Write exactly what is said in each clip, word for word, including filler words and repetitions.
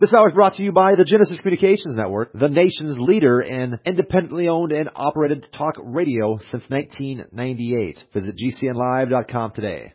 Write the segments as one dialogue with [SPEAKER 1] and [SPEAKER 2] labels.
[SPEAKER 1] This hour is brought to you by the Genesis Communications Network, the nation's leader in independently owned and operated talk radio since nineteen ninety-eight. Visit G C N live dot com today.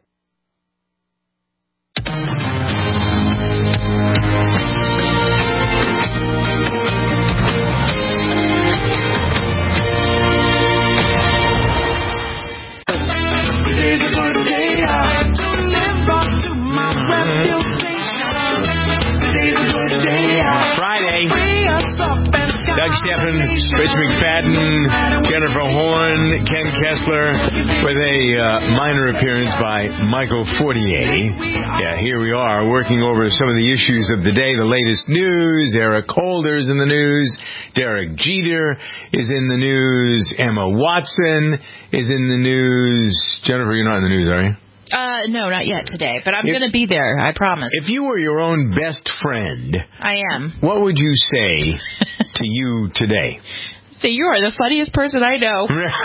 [SPEAKER 2] Friday. Doug Steffen, Rich McFadden, Jennifer Horn, Ken Kessler, with a uh, minor appearance by Michael Fortier. Yeah, here we are working over some of the issues of the day, the latest news. Eric Holder's in the news. Derek Jeter is in the news. Emma Watson is in the news. Jennifer, you're not in the news, are you?
[SPEAKER 3] Uh, no, not yet today, but I'm going to be there, I promise.
[SPEAKER 2] If you were your own best friend,
[SPEAKER 3] I am.
[SPEAKER 2] What would you say to you today?
[SPEAKER 3] Say, you are the funniest person I know.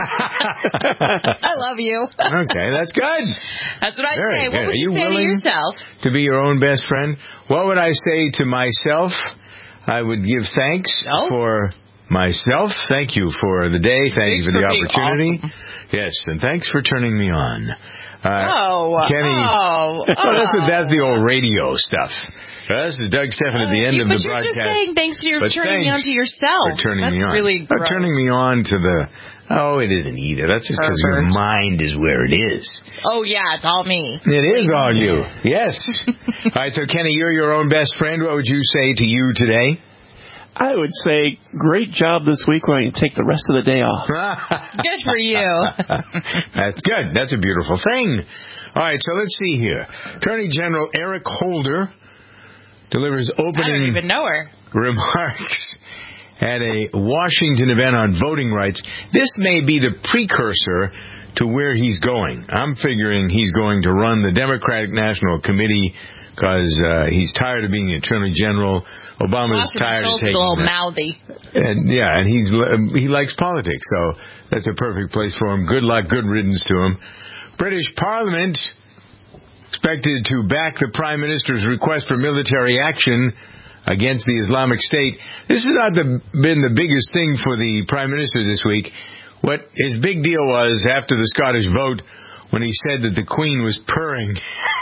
[SPEAKER 3] I love you.
[SPEAKER 2] Okay, that's good.
[SPEAKER 3] That's what I
[SPEAKER 2] Very
[SPEAKER 3] say.
[SPEAKER 2] good.
[SPEAKER 3] What would
[SPEAKER 2] Are
[SPEAKER 3] you,
[SPEAKER 2] you
[SPEAKER 3] say to
[SPEAKER 2] willing
[SPEAKER 3] yourself?
[SPEAKER 2] To be your own best friend? What would I say to myself? I would give thanks
[SPEAKER 3] oh.
[SPEAKER 2] for myself. Thank you for the day. Thank
[SPEAKER 3] thanks
[SPEAKER 2] you for,
[SPEAKER 3] for
[SPEAKER 2] the opportunity.
[SPEAKER 3] Awesome.
[SPEAKER 2] Yes, and thanks for turning me on. Uh,
[SPEAKER 3] oh,
[SPEAKER 2] Kenny.
[SPEAKER 3] Oh,
[SPEAKER 2] oh. Well, that's, that's the old radio stuff. Uh, this is Doug Steffen at the end
[SPEAKER 3] you,
[SPEAKER 2] of the
[SPEAKER 3] but you're
[SPEAKER 2] broadcast.
[SPEAKER 3] Just saying thanks for
[SPEAKER 2] but
[SPEAKER 3] turning
[SPEAKER 2] thanks
[SPEAKER 3] me on to yourself.
[SPEAKER 2] For turning
[SPEAKER 3] that's
[SPEAKER 2] me on.
[SPEAKER 3] really
[SPEAKER 2] Not
[SPEAKER 3] gross.
[SPEAKER 2] turning me on to the. Oh, it isn't either. That's just because your mind is where it is.
[SPEAKER 3] Oh, yeah, it's all me.
[SPEAKER 2] It is all you. Yes. All right, so Kenny, you're your own best friend. What would you say to you today?
[SPEAKER 4] I would say, great job this week where I can take the rest of the day off.
[SPEAKER 3] Good for you.
[SPEAKER 2] That's good. That's a beautiful thing. All right, so let's see here. Attorney General Eric Holder delivers opening
[SPEAKER 3] I don't even know her.
[SPEAKER 2] remarks at a Washington event on voting rights. This may be the precursor to where he's going. I'm figuring he's going to run the Democratic National Committee because uh, he's tired of being the Attorney General. Obama's
[SPEAKER 3] Washington
[SPEAKER 2] tired of
[SPEAKER 3] Schultz
[SPEAKER 2] taking
[SPEAKER 3] a little
[SPEAKER 2] that.
[SPEAKER 3] mouthy.
[SPEAKER 2] And yeah, and he's he likes politics, so that's a perfect place for him. Good luck, good riddance to him. British Parliament expected to back the Prime Minister's request for military action against the Islamic State. This has not the, been the biggest thing for the Prime Minister this week. What his big deal was after the Scottish vote when he said that the Queen was purring.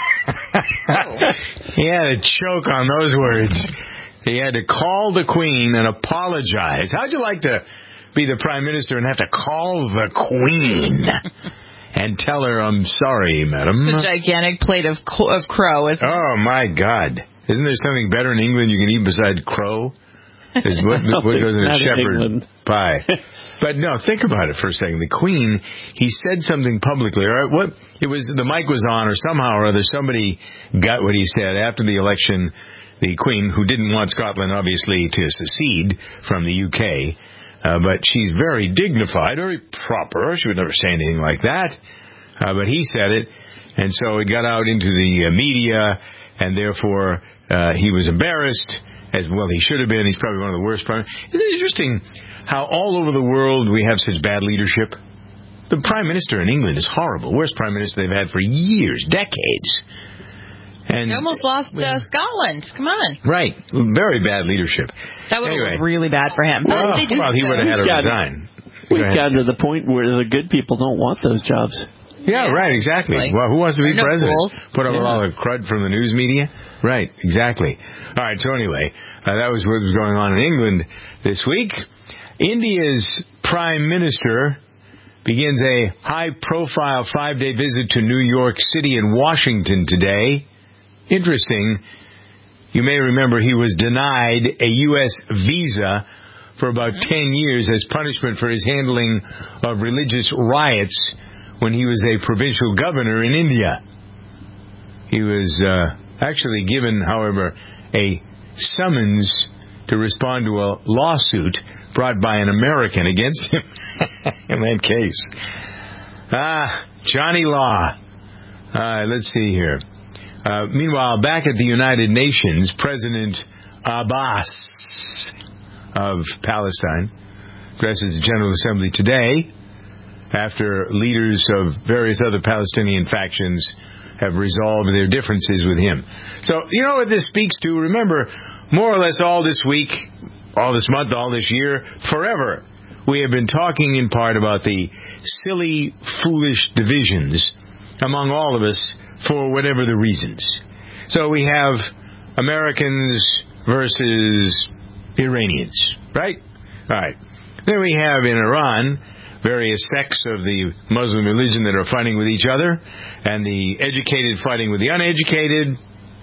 [SPEAKER 2] Oh. He had a choke on those words. He had to call the Queen and apologize. How'd you like to be the Prime Minister and have to call the Queen and tell her, I'm sorry, madam?
[SPEAKER 3] It's a gigantic plate of of crow. Isn't
[SPEAKER 2] oh, my God. Isn't there something better in England you can eat besides crow? Is what, what goes in a shepherd pie. But no, think about it for a second. The Queen, he said something publicly. All right, what it was, the mic was on, or somehow or other somebody got what he said after the election. The Queen, who didn't want Scotland, obviously, to secede from the U K, uh, but she's very dignified, very proper. She would never say anything like that. Uh, but he said it, and so it got out into the uh, media, and therefore uh, he was embarrassed, as well he should have been. He's probably one of the worst prime. Isn't it interesting how all over the world we have such bad leadership? The Prime Minister in England is horrible. Worst Prime Minister they've had for years, decades. And
[SPEAKER 3] they almost lost uh, Scotland. Come on.
[SPEAKER 2] Right. Very bad leadership.
[SPEAKER 3] That would
[SPEAKER 2] anyway.
[SPEAKER 3] have been really bad for him.
[SPEAKER 2] Well, they well he would have had to resign.
[SPEAKER 4] We've gotten to the point where the good people don't want those jobs.
[SPEAKER 2] Yeah, yeah. Right, exactly. Like, well, who wants to be
[SPEAKER 3] no
[SPEAKER 2] president?
[SPEAKER 3] Fools.
[SPEAKER 2] Put up
[SPEAKER 4] yeah.
[SPEAKER 2] with all the crud from the news media? Right, exactly. All right, so anyway, uh, that was what was going on in England this week. India's Prime Minister begins a high-profile five-day visit to New York City and Washington today. Interesting. You may remember he was denied a U S visa for about ten years as punishment for his handling of religious riots when he was a provincial governor in India. He was uh, actually given, however, a summons to respond to a lawsuit brought by an American against him in that case. Ah, Johnny Law. Uh, let's see here. Uh, meanwhile, back at the United Nations, President Abbas of Palestine addresses the General Assembly today after leaders of various other Palestinian factions have resolved their differences with him. So, you know what this speaks to? Remember, more or less all this week, all this month, all this year, forever, we have been talking in part about the silly, foolish divisions among all of us for whatever the reasons. So we have Americans versus Iranians, right? All right. Then we have in Iran various sects of the Muslim religion that are fighting with each other, and the educated fighting with the uneducated.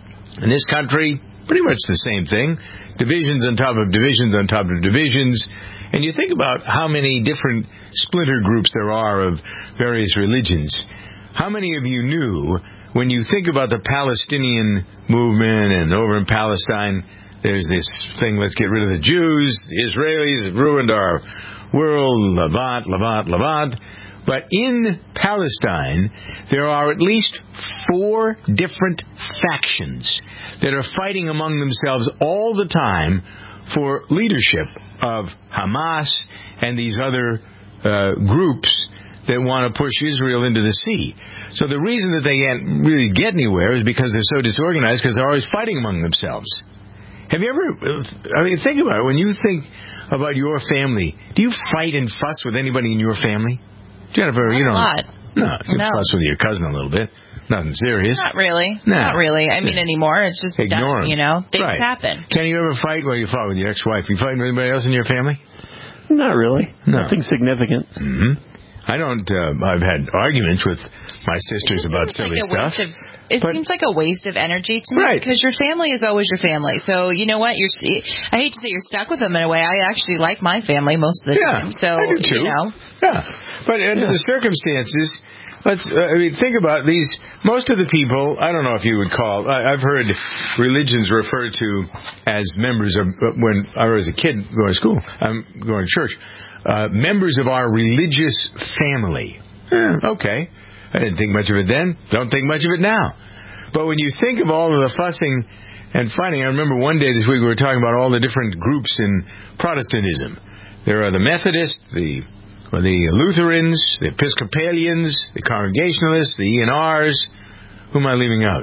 [SPEAKER 2] In this country, pretty much the same thing. Divisions on top of divisions on top of divisions. And you think about how many different splinter groups there are of various religions. How many of you knew, when you think about the Palestinian movement and over in Palestine, there's this thing, let's get rid of the Jews, the Israelis have ruined our world, Levant, Levant, Levant. But in Palestine, there are at least four different factions that are fighting among themselves all the time for leadership of Hamas and these other uh, groups that want to push Israel into the sea. So the reason that they can't really get anywhere is because they're so disorganized, because they're always fighting among themselves. Have you ever, I mean, think about it. When you think about your family, do you fight and fuss with anybody in your family? Jennifer,
[SPEAKER 3] Not
[SPEAKER 2] you don't.
[SPEAKER 3] A lot.
[SPEAKER 2] No, you
[SPEAKER 3] no.
[SPEAKER 2] fuss with your cousin a little bit. Nothing serious.
[SPEAKER 3] Not really.
[SPEAKER 2] No.
[SPEAKER 3] Not really. I mean, anymore. It's just,
[SPEAKER 2] Ignore
[SPEAKER 3] done, you know, things
[SPEAKER 2] right.
[SPEAKER 3] happen.
[SPEAKER 2] Can you ever fight? Well, you fought with your ex-wife. You fighting with anybody else in your family?
[SPEAKER 4] Not really.
[SPEAKER 2] No.
[SPEAKER 4] Nothing significant.
[SPEAKER 2] Mm-hmm. I don't, uh, I've had arguments with my sisters about silly
[SPEAKER 3] like
[SPEAKER 2] stuff.
[SPEAKER 3] Of, it
[SPEAKER 2] but,
[SPEAKER 3] seems like a waste of energy to me.
[SPEAKER 2] Right.
[SPEAKER 3] Because your family is always your family. So, you know what? You're, I hate to say you're stuck with them in a way. I actually like my family most of the
[SPEAKER 2] yeah,
[SPEAKER 3] time. So,
[SPEAKER 2] I do too.
[SPEAKER 3] you know.
[SPEAKER 2] Yeah. But under yeah. the circumstances, let's, uh, I mean, think about these, most of the people, I don't know if you would call, I, I've heard religions referred to as members of, when I was a kid going to school, I'm going to church, uh, members of our religious family. Eh, okay. I didn't think much of it then. Don't think much of it now. But when you think of all of the fussing and fighting, I remember one day this week we were talking about all the different groups in Protestantism. There are the Methodists, the well, the Lutherans, the Episcopalians, the Congregationalists, the E N Rs. Who am I leaving out?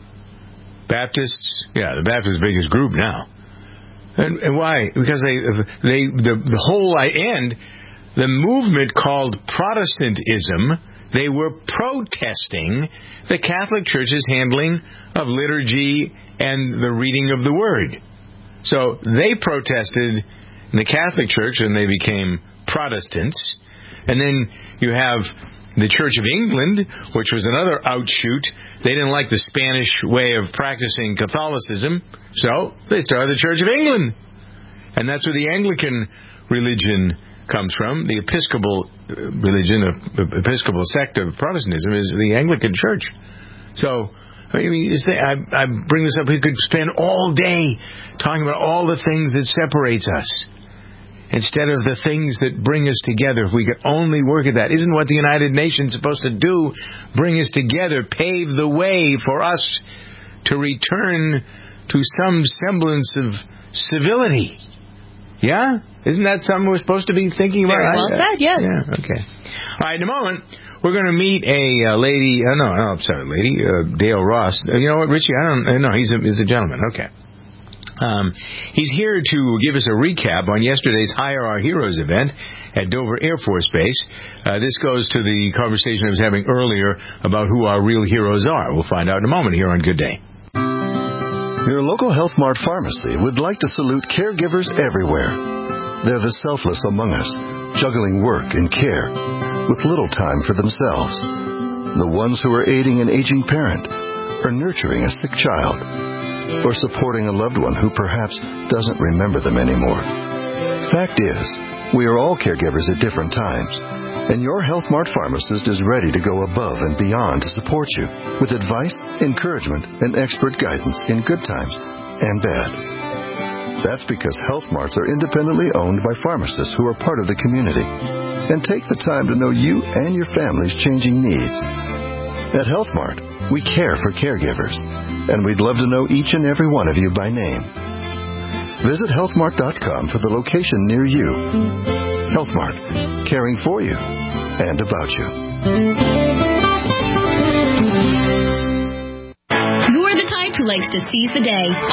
[SPEAKER 2] Baptists? Yeah, the Baptists are the biggest group now. And, and why? Because they they the the whole end, the movement called Protestantism, they were protesting the Catholic Church's handling of liturgy and the reading of the Word. So they protested in the Catholic Church and they became Protestants. And then you have the Church of England, which was another outshoot. They didn't like the Spanish way of practicing Catholicism, so they started the Church of England. And that's where the Anglican religion comes from. The Episcopal religion, the Episcopal sect of Protestantism is the Anglican Church. So, I mean, I, I bring this up, we could spend all day talking about all the things that separates us, instead of the things that bring us together. If we could only work at that. Isn't what the United Nations supposed to do? Bring us together, pave the way for us to return to some semblance of civility. Yeah? Isn't that something we're supposed to be thinking about?
[SPEAKER 3] Very well said, yes.
[SPEAKER 2] Yeah, okay. All right, in a moment, we're going to meet a uh, lady, uh, no, no, I'm sorry, lady, uh, Dale Ross. Uh, you know what, Richie, I don't, uh, no, he's a, he's a gentleman, okay. Um, he's here to give us a recap on yesterday's Hire Our Heroes event at Dover Air Force Base. Uh, this goes to the conversation I was having earlier about who our real heroes are. We'll find out in a moment here on Good Day.
[SPEAKER 5] Your local Health Mart pharmacy would like to salute caregivers everywhere. They're the selfless among us, juggling work and care with little time for themselves. The ones who are aiding an aging parent, or nurturing a sick child, or supporting a loved one who perhaps doesn't remember them anymore. Fact is, we are all caregivers at different times, and your Health Mart pharmacist is ready to go above and beyond to support you with advice, encouragement, and expert guidance in good times and bad. That's because Health Marts are independently owned by pharmacists who are part of the community and take the time to know you and your family's changing needs. At Health Mart, we care for caregivers, and we'd love to know each and every one of you by name. Visit health mart dot com for the location near you. Health Mart, caring for you and about you.
[SPEAKER 6] You're the type who likes to seize the day. All thirty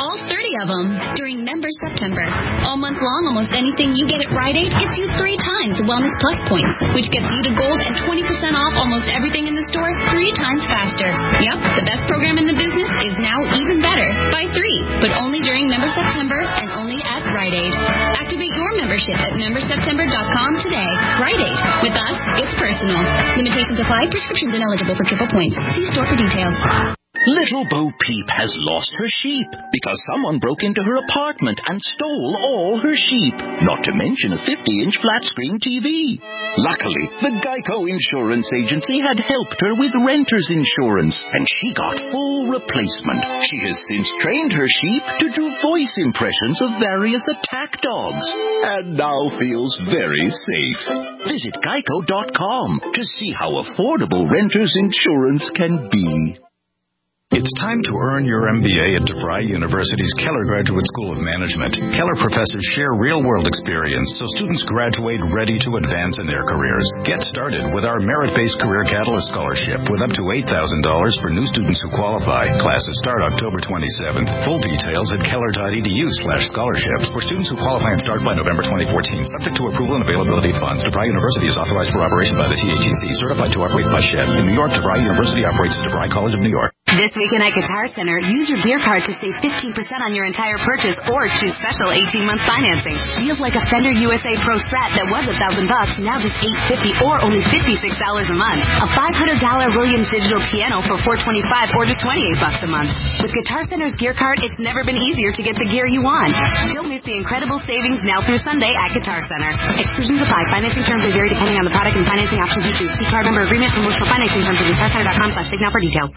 [SPEAKER 6] three of them during Member September. All month long, almost anything you get at Rite Aid gets you three times Wellness Plus points, which gets you to gold and twenty percent off almost everything in the store three times faster. Yep, the best program in the business is now even better. Buy three, but only during Member September and only at Rite Aid. Activate your membership at member september dot com today. Rite Aid. With us, it's personal. Limitations apply. Prescriptions ineligible for triple points. See store for details.
[SPEAKER 7] Little Bo Peep has lost her sheep because someone broke into her apartment and stole all her sheep, not to mention a fifty-inch flat-screen T V. Luckily, the Geico Insurance Agency had helped her with renter's insurance, and she got full replacement. She has since trained her sheep to do voice impressions of various attack dogs, and now feels very safe. Visit geico dot com to see how affordable renter's insurance can be.
[SPEAKER 8] It's time to earn your M B A at DeVry University's Keller Graduate School of Management. Keller professors share real-world experience so students graduate ready to advance in their careers. Get started with our merit-based Career Catalyst Scholarship with up to eight thousand dollars for new students who qualify. Classes start October twenty-seventh. Full details at keller dot e d u slash scholarships for students who qualify and start by November twenty fourteen, subject to approval and availability of funds. DeVry University is authorized for operation by the T H E C, certified to operate by S H E D. In New York, DeVry University operates the DeVry College of New York.
[SPEAKER 9] This weekend at Guitar Center, use your gear card to save fifteen percent on your entire purchase or choose special eighteen-month financing. Deals like a Fender U S A Pro Strat that was one thousand bucks, now just eight fifty or only fifty-six dollars a month. A five hundred dollars Williams digital piano for four twenty-five or just twenty-eight bucks a month. With Guitar Center's gear card, it's never been easier to get the gear you want. Don't miss the incredible savings now through Sunday at Guitar Center. Exclusions apply. Financing terms may vary depending on the product and financing options you choose. See card number agreement, promotional financing terms at guitar center dot com slash sig now for details.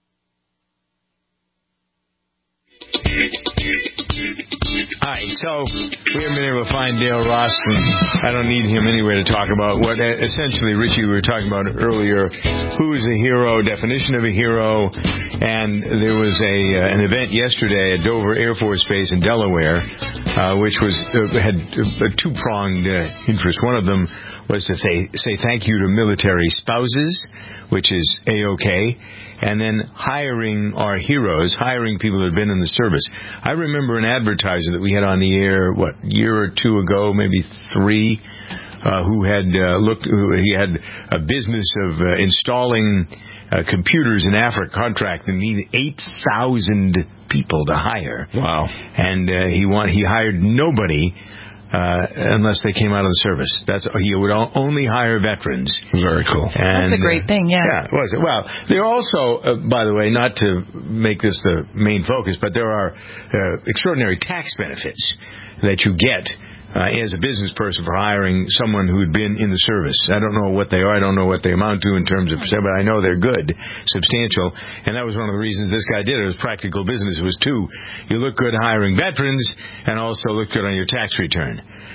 [SPEAKER 2] Hi, so we haven't been able to find Dale Ross, and I don't need him anywhere to talk about what essentially, Richie, we were talking about earlier, who is a hero, definition of a hero, and there was a uh, an event yesterday at Dover Air Force Base in Delaware, uh, which was uh, had a two-pronged uh, interest. One of them was to say, say thank you to military spouses, which is A-OK, and then hiring our heroes, hiring people that have been in the service. I remember an advertiser that we had on the air, what, a year or two ago, maybe three, uh, who had uh, looked, who, he had a business of uh, installing uh, computers in Africa, contract, and needed eight thousand people to hire.
[SPEAKER 4] Wow.
[SPEAKER 2] And uh, he want, he hired nobody Uh, unless they came out of the service. That's he would only hire veterans.
[SPEAKER 4] Very cool.
[SPEAKER 2] And,
[SPEAKER 3] That's a great thing, yeah.
[SPEAKER 2] Yeah, it was. Well, there are also, uh, by the way, not to make this the main focus, but there are uh, extraordinary tax benefits that you get uh, as a business person for hiring someone who'd been in the service. I don't know what they are. I don't know what they amount to in terms of percent, but I know they're good, substantial. And that was one of the reasons this guy did it. It was practical business. It was two. You look good hiring veterans and also look good on your tax return.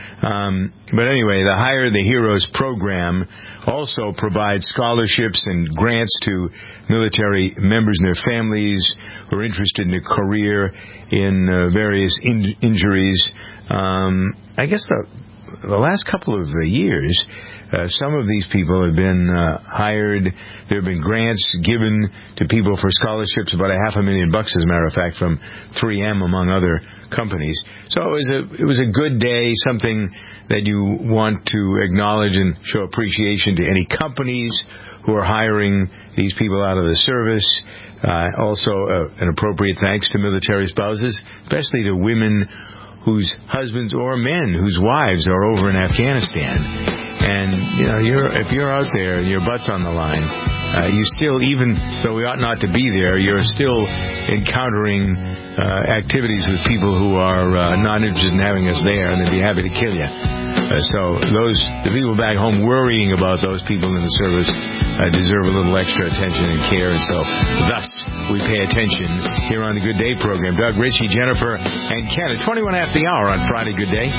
[SPEAKER 2] Um, but anyway, the Hire the Heroes program also provides scholarships and grants to military members and their families who are interested in a career in uh, various in- injuries. Um, I guess the, the last couple of uh, years, uh, some of these people have been uh, hired. There have been grants given to people for scholarships, about a half a million bucks, as a matter of fact, from three M, among other companies. So it was a it was a good day, something that you want to acknowledge and show appreciation to any companies who are hiring these people out of the service. Uh, also, uh, an appropriate thanks to military spouses, especially to women whose husbands or men whose wives are over in Afghanistan. And, you know, you're if you're out there, your butt's on the line, uh, you still, even though we ought not to be there, you're still encountering uh, activities with people who are uh, not interested in having us there, and they'd be happy to kill you. Uh, so those the people back home worrying about those people in the service uh, deserve a little extra attention and care, and so thus we pay attention here on the Good Day program. Doug, Richie, Jennifer, and Ken at twenty-one after the hour on Friday. Good Day.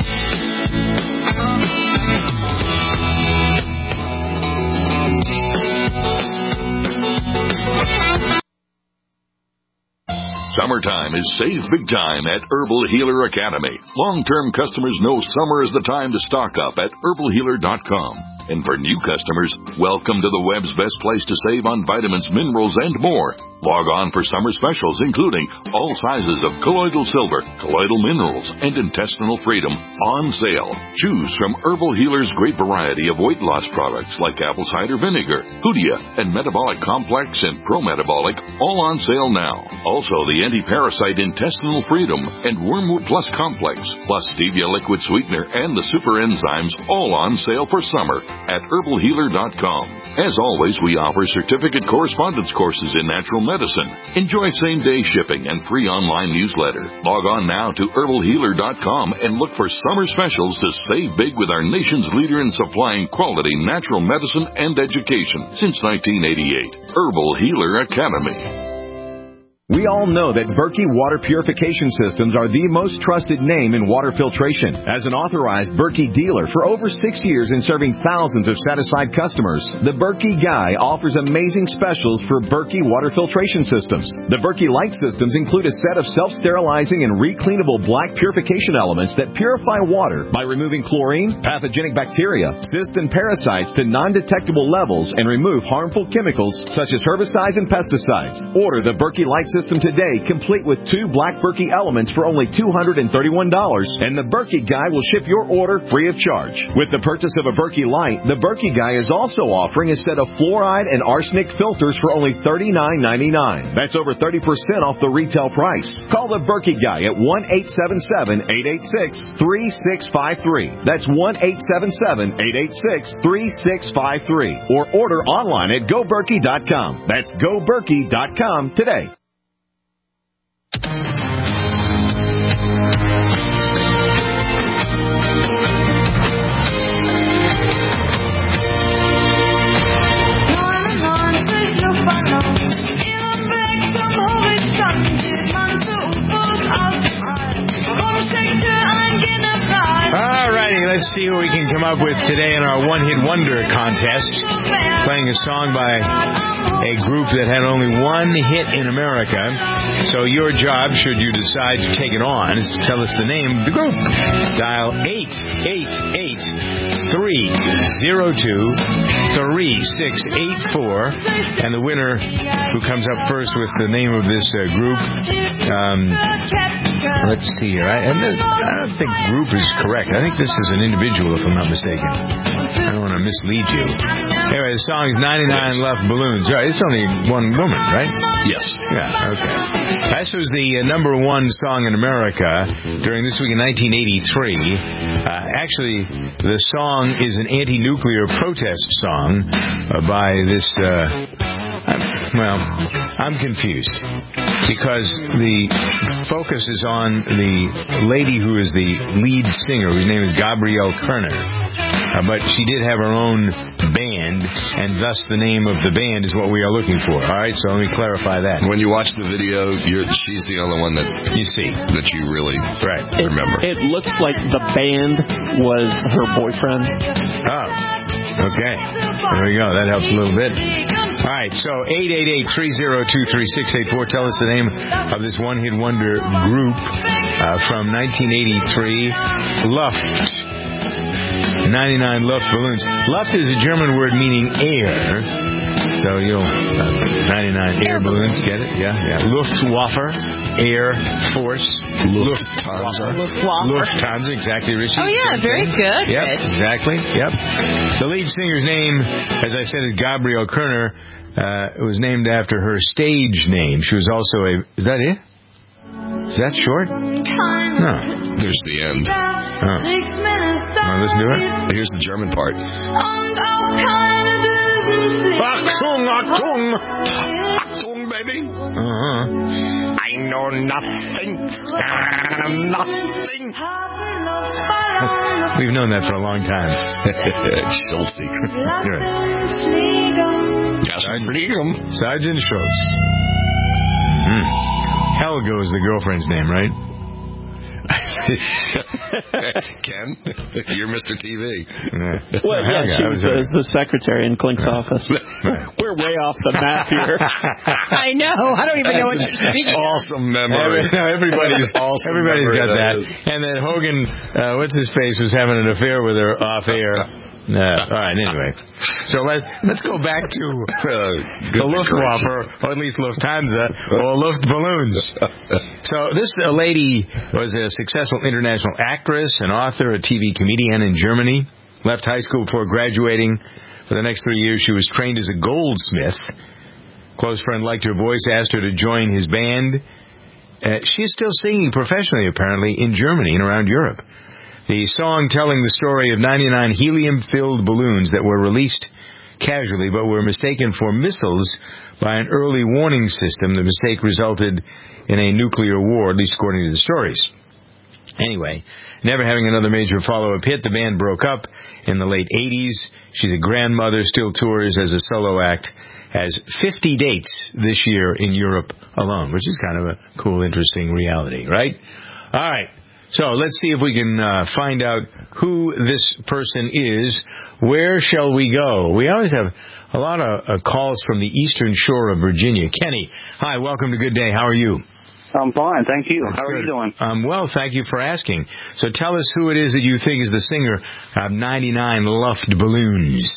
[SPEAKER 10] Summertime is save big time at Herbal Healer Academy. Long-term customers know summer is the time to stock up at herbal healer dot com. And for new customers, welcome to the web's best place to save on vitamins, minerals, and more. Log on for summer specials, including all sizes of colloidal silver, colloidal minerals, and intestinal freedom on sale. Choose from Herbal Healer's great variety of weight loss products like apple cider vinegar, Hoodia, and Metabolic Complex and Pro-Metabolic, all on sale now. Also, the anti-parasite intestinal freedom and Wormwood Plus Complex, plus Stevia liquid sweetener and the super enzymes, all on sale for summer at herbal healer dot com. As always, we offer certificate correspondence courses in natural medicine. Enjoy same-day shipping and free online newsletter. Log on now to herbal healer dot com and look for summer specials to save big with our nation's leader in supplying quality natural medicine and education since nineteen eighty-eight. Herbal Healer Academy.
[SPEAKER 11] We all know that Berkey Water Purification Systems are the most trusted name in water filtration. As an authorized Berkey dealer for over six years and serving thousands of satisfied customers, the Berkey Guy offers amazing specials for Berkey Water Filtration Systems. The Berkey Light Systems include a set of self-sterilizing and recleanable black purification elements that purify water by removing chlorine, pathogenic bacteria, cysts, and parasites to non-detectable levels and remove harmful chemicals such as herbicides and pesticides. Order the Berkey Light System today, complete with two black Berkey elements for only two hundred thirty-one dollars, and the Berkey Guy will ship your order free of charge. With the purchase of a Berkey Light, the Berkey Guy is also offering a set of fluoride and arsenic filters for only thirty-nine ninety-nine. That's over thirty percent off the retail price. Call the Berkey Guy at one eight seven seven, eight eight six, three six five three. That's one eight seven seven, eight eight six, three six five three. Or order online at go berkey dot com. That's go berkey dot com today.
[SPEAKER 2] Alrighty, let's see what we can come up with today in our One Hit Wonder contest. Playing a song by a group that had only one hit in America. So your job, should you decide to take it on, is to tell us the name of the group. Dial eight eight eight, three oh two, three six eight four, and the winner who comes up first with the name of this uh, group, um, let's see here. I, I don't think group is correct. I think this is an individual, if I'm not mistaken. I don't want to mislead you. Anyway, the song is ninety-nine Left Balloons. Right, it's only one woman, right?
[SPEAKER 12] Yes.
[SPEAKER 2] Yeah, okay. This was the uh, number one song in America during this week in nineteen eighty-three. Uh, actually, the song is an anti-nuclear protest song uh, by this, uh, I'm, well, I'm confused. Because the focus is on the lady who is the lead singer, whose name is Gabrielle Kerner. Uh, but she did have her own band, and thus the name of the band is what we are looking for. All right, so let me clarify that.
[SPEAKER 12] When you watch the video, you're, she's the only one that
[SPEAKER 2] you see
[SPEAKER 12] that you really
[SPEAKER 2] right.
[SPEAKER 12] remember.
[SPEAKER 4] It, it looks like the band was her boyfriend.
[SPEAKER 2] Oh, okay. There we go. That helps a little bit. All right, so eight eight eight, three oh two, three six eight four. Tell us the name of this one-hit wonder group uh, from nineteen eighty-three, Luft. ninety-nine Luft Balloons. Luft is a German word meaning air. So you'll, uh, ninety-nine air, air balloons, get it? Yeah, yeah. Luftwaffe, Air Force. Lufthansa.
[SPEAKER 3] Luftwaffe.
[SPEAKER 2] Lufthansa, exactly, Richie.
[SPEAKER 3] Oh, yeah, very good,
[SPEAKER 2] Yep,
[SPEAKER 3] Rich.
[SPEAKER 2] exactly, yep. The lead singer's name, as I said, is Gabrielle Kerner. Uh, it was named after her stage name. She was also a... Is that it? Is that short? No.
[SPEAKER 12] There's the end.
[SPEAKER 2] Oh. Want to listen to it?
[SPEAKER 12] Here's the German part.
[SPEAKER 2] Achtung, Achtung! Achtung, baby! Uh-huh.
[SPEAKER 12] I know nothing. Nothing.
[SPEAKER 2] We've known that for a long time.
[SPEAKER 12] Schultz.
[SPEAKER 2] Sergeant, Sergeant Schultz. Hmm. Helga was the girlfriend's name, right?
[SPEAKER 12] Ken, you're Mister T V.
[SPEAKER 2] Yeah.
[SPEAKER 4] Well, yeah,
[SPEAKER 2] Helga,
[SPEAKER 4] she was, was the secretary in Klink's
[SPEAKER 2] right.
[SPEAKER 4] office. We're way off the map here.
[SPEAKER 3] I know. I don't even know what you're speaking of.
[SPEAKER 12] Awesome memory.
[SPEAKER 2] Everybody's
[SPEAKER 12] awesome
[SPEAKER 2] everybody's
[SPEAKER 12] memory
[SPEAKER 2] got that.
[SPEAKER 12] that
[SPEAKER 2] And then Hogan, uh, what's his face, was having an affair with her off air. Uh, all right, anyway. So let, let's go back to uh, the Luftwaffe, or at least Lufthansa, or Luftballons. So this uh, lady was a successful international actress, an author, a T V comedian in Germany. Left high school before graduating. For the next three years, she was trained as a goldsmith. Close friend liked her voice, asked her to join his band. Uh, she is still singing professionally, apparently, in Germany and around Europe. The song telling the story of ninety-nine helium-filled balloons that were released casually but were mistaken for missiles by an early warning system. The mistake resulted in a nuclear war, at least according to the stories. Anyway, never having another major follow-up hit, the band broke up in the late eighties. She's a grandmother, still tours as a solo act, has fifty dates this year in Europe alone, which is kind of a cool, interesting reality, right? All right. So let's see if we can uh, find out who this person is. Where shall we go? We always have a lot of uh, calls from the eastern shore of Virginia. Kenny, hi, welcome to Good Day. How are you?
[SPEAKER 13] I'm fine, thank you.
[SPEAKER 2] That's
[SPEAKER 13] How are
[SPEAKER 2] good.
[SPEAKER 13] you doing?
[SPEAKER 2] Um, well, thank you for asking. So tell us who it is that you think is the singer of ninety-nine Luft Balloons.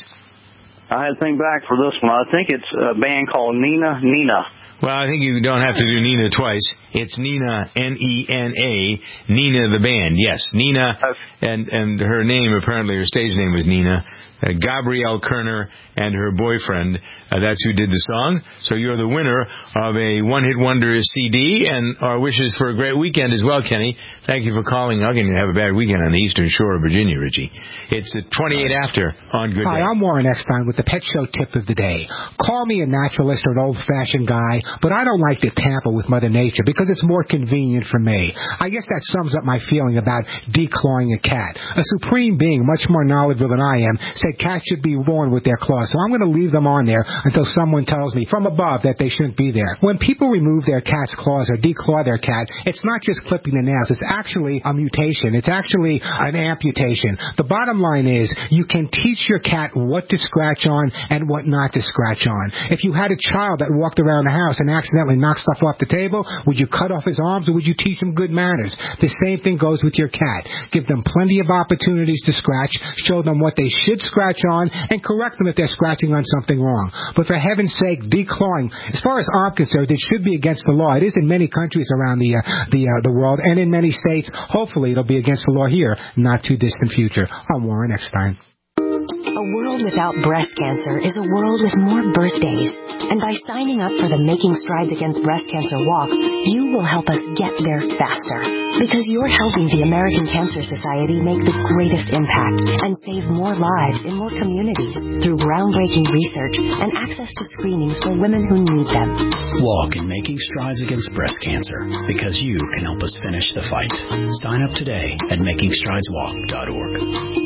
[SPEAKER 13] I had to think back for this one. I think it's a band called Nina Nina.
[SPEAKER 2] Well, I think you don't have to do Nina twice. It's Nina, N E N A, Nina the band. Yes, Nina, and and her name, apparently her stage name was Nina. Uh, Gabrielle Kerner and her boyfriend. Uh, that's who did the song. So you're the winner of a one-hit wonder C D, and our wishes for a great weekend as well, Kenny. Thank you for calling. I'm going to have a bad weekend on the eastern shore of Virginia, Richie. It's at twenty-eight after on Good Day.
[SPEAKER 14] Hi, I'm Warren Eckstein with the Pet Show Tip of the Day. Call me a naturalist or an old-fashioned guy, but I don't like to tamper with Mother Nature because it's more convenient for me. I guess that sums up my feeling about declawing a cat. A supreme being, much more knowledgeable than I am, said cats should be born with their claws, so I'm going to leave them on there until someone tells me from above that they shouldn't be there. When people remove their cat's claws or declaw their cat, it's not just clipping the nails. It's actually a mutation. It's actually an amputation. The bottom line is you can teach your cat what to scratch on and what not to scratch on. If you had a child that walked around the house and accidentally knocked stuff off the table, would you cut off his arms or would you teach him good manners? The same thing goes with your cat. Give them plenty of opportunities to scratch, show them what they should scratch on, and correct them if they're scratching on something wrong. But for heaven's sake, declawing, as far as I'm concerned, it should be against the law. It is in many countries around the uh, the uh, the world and in many states. Hopefully it'll be against the law here, not too distant future. I'm Warren Eckstein.
[SPEAKER 15] A world without breast cancer is a world with more birthdays. And by signing up for the Making Strides Against Breast Cancer Walk, you will help us get there faster. Because you're helping the American Cancer Society make the greatest impact and save more lives in more communities through groundbreaking research and access to screenings for women who need them.
[SPEAKER 16] Walk in Making Strides Against Breast Cancer because you can help us finish the fight. Sign up today at making strides walk dot org.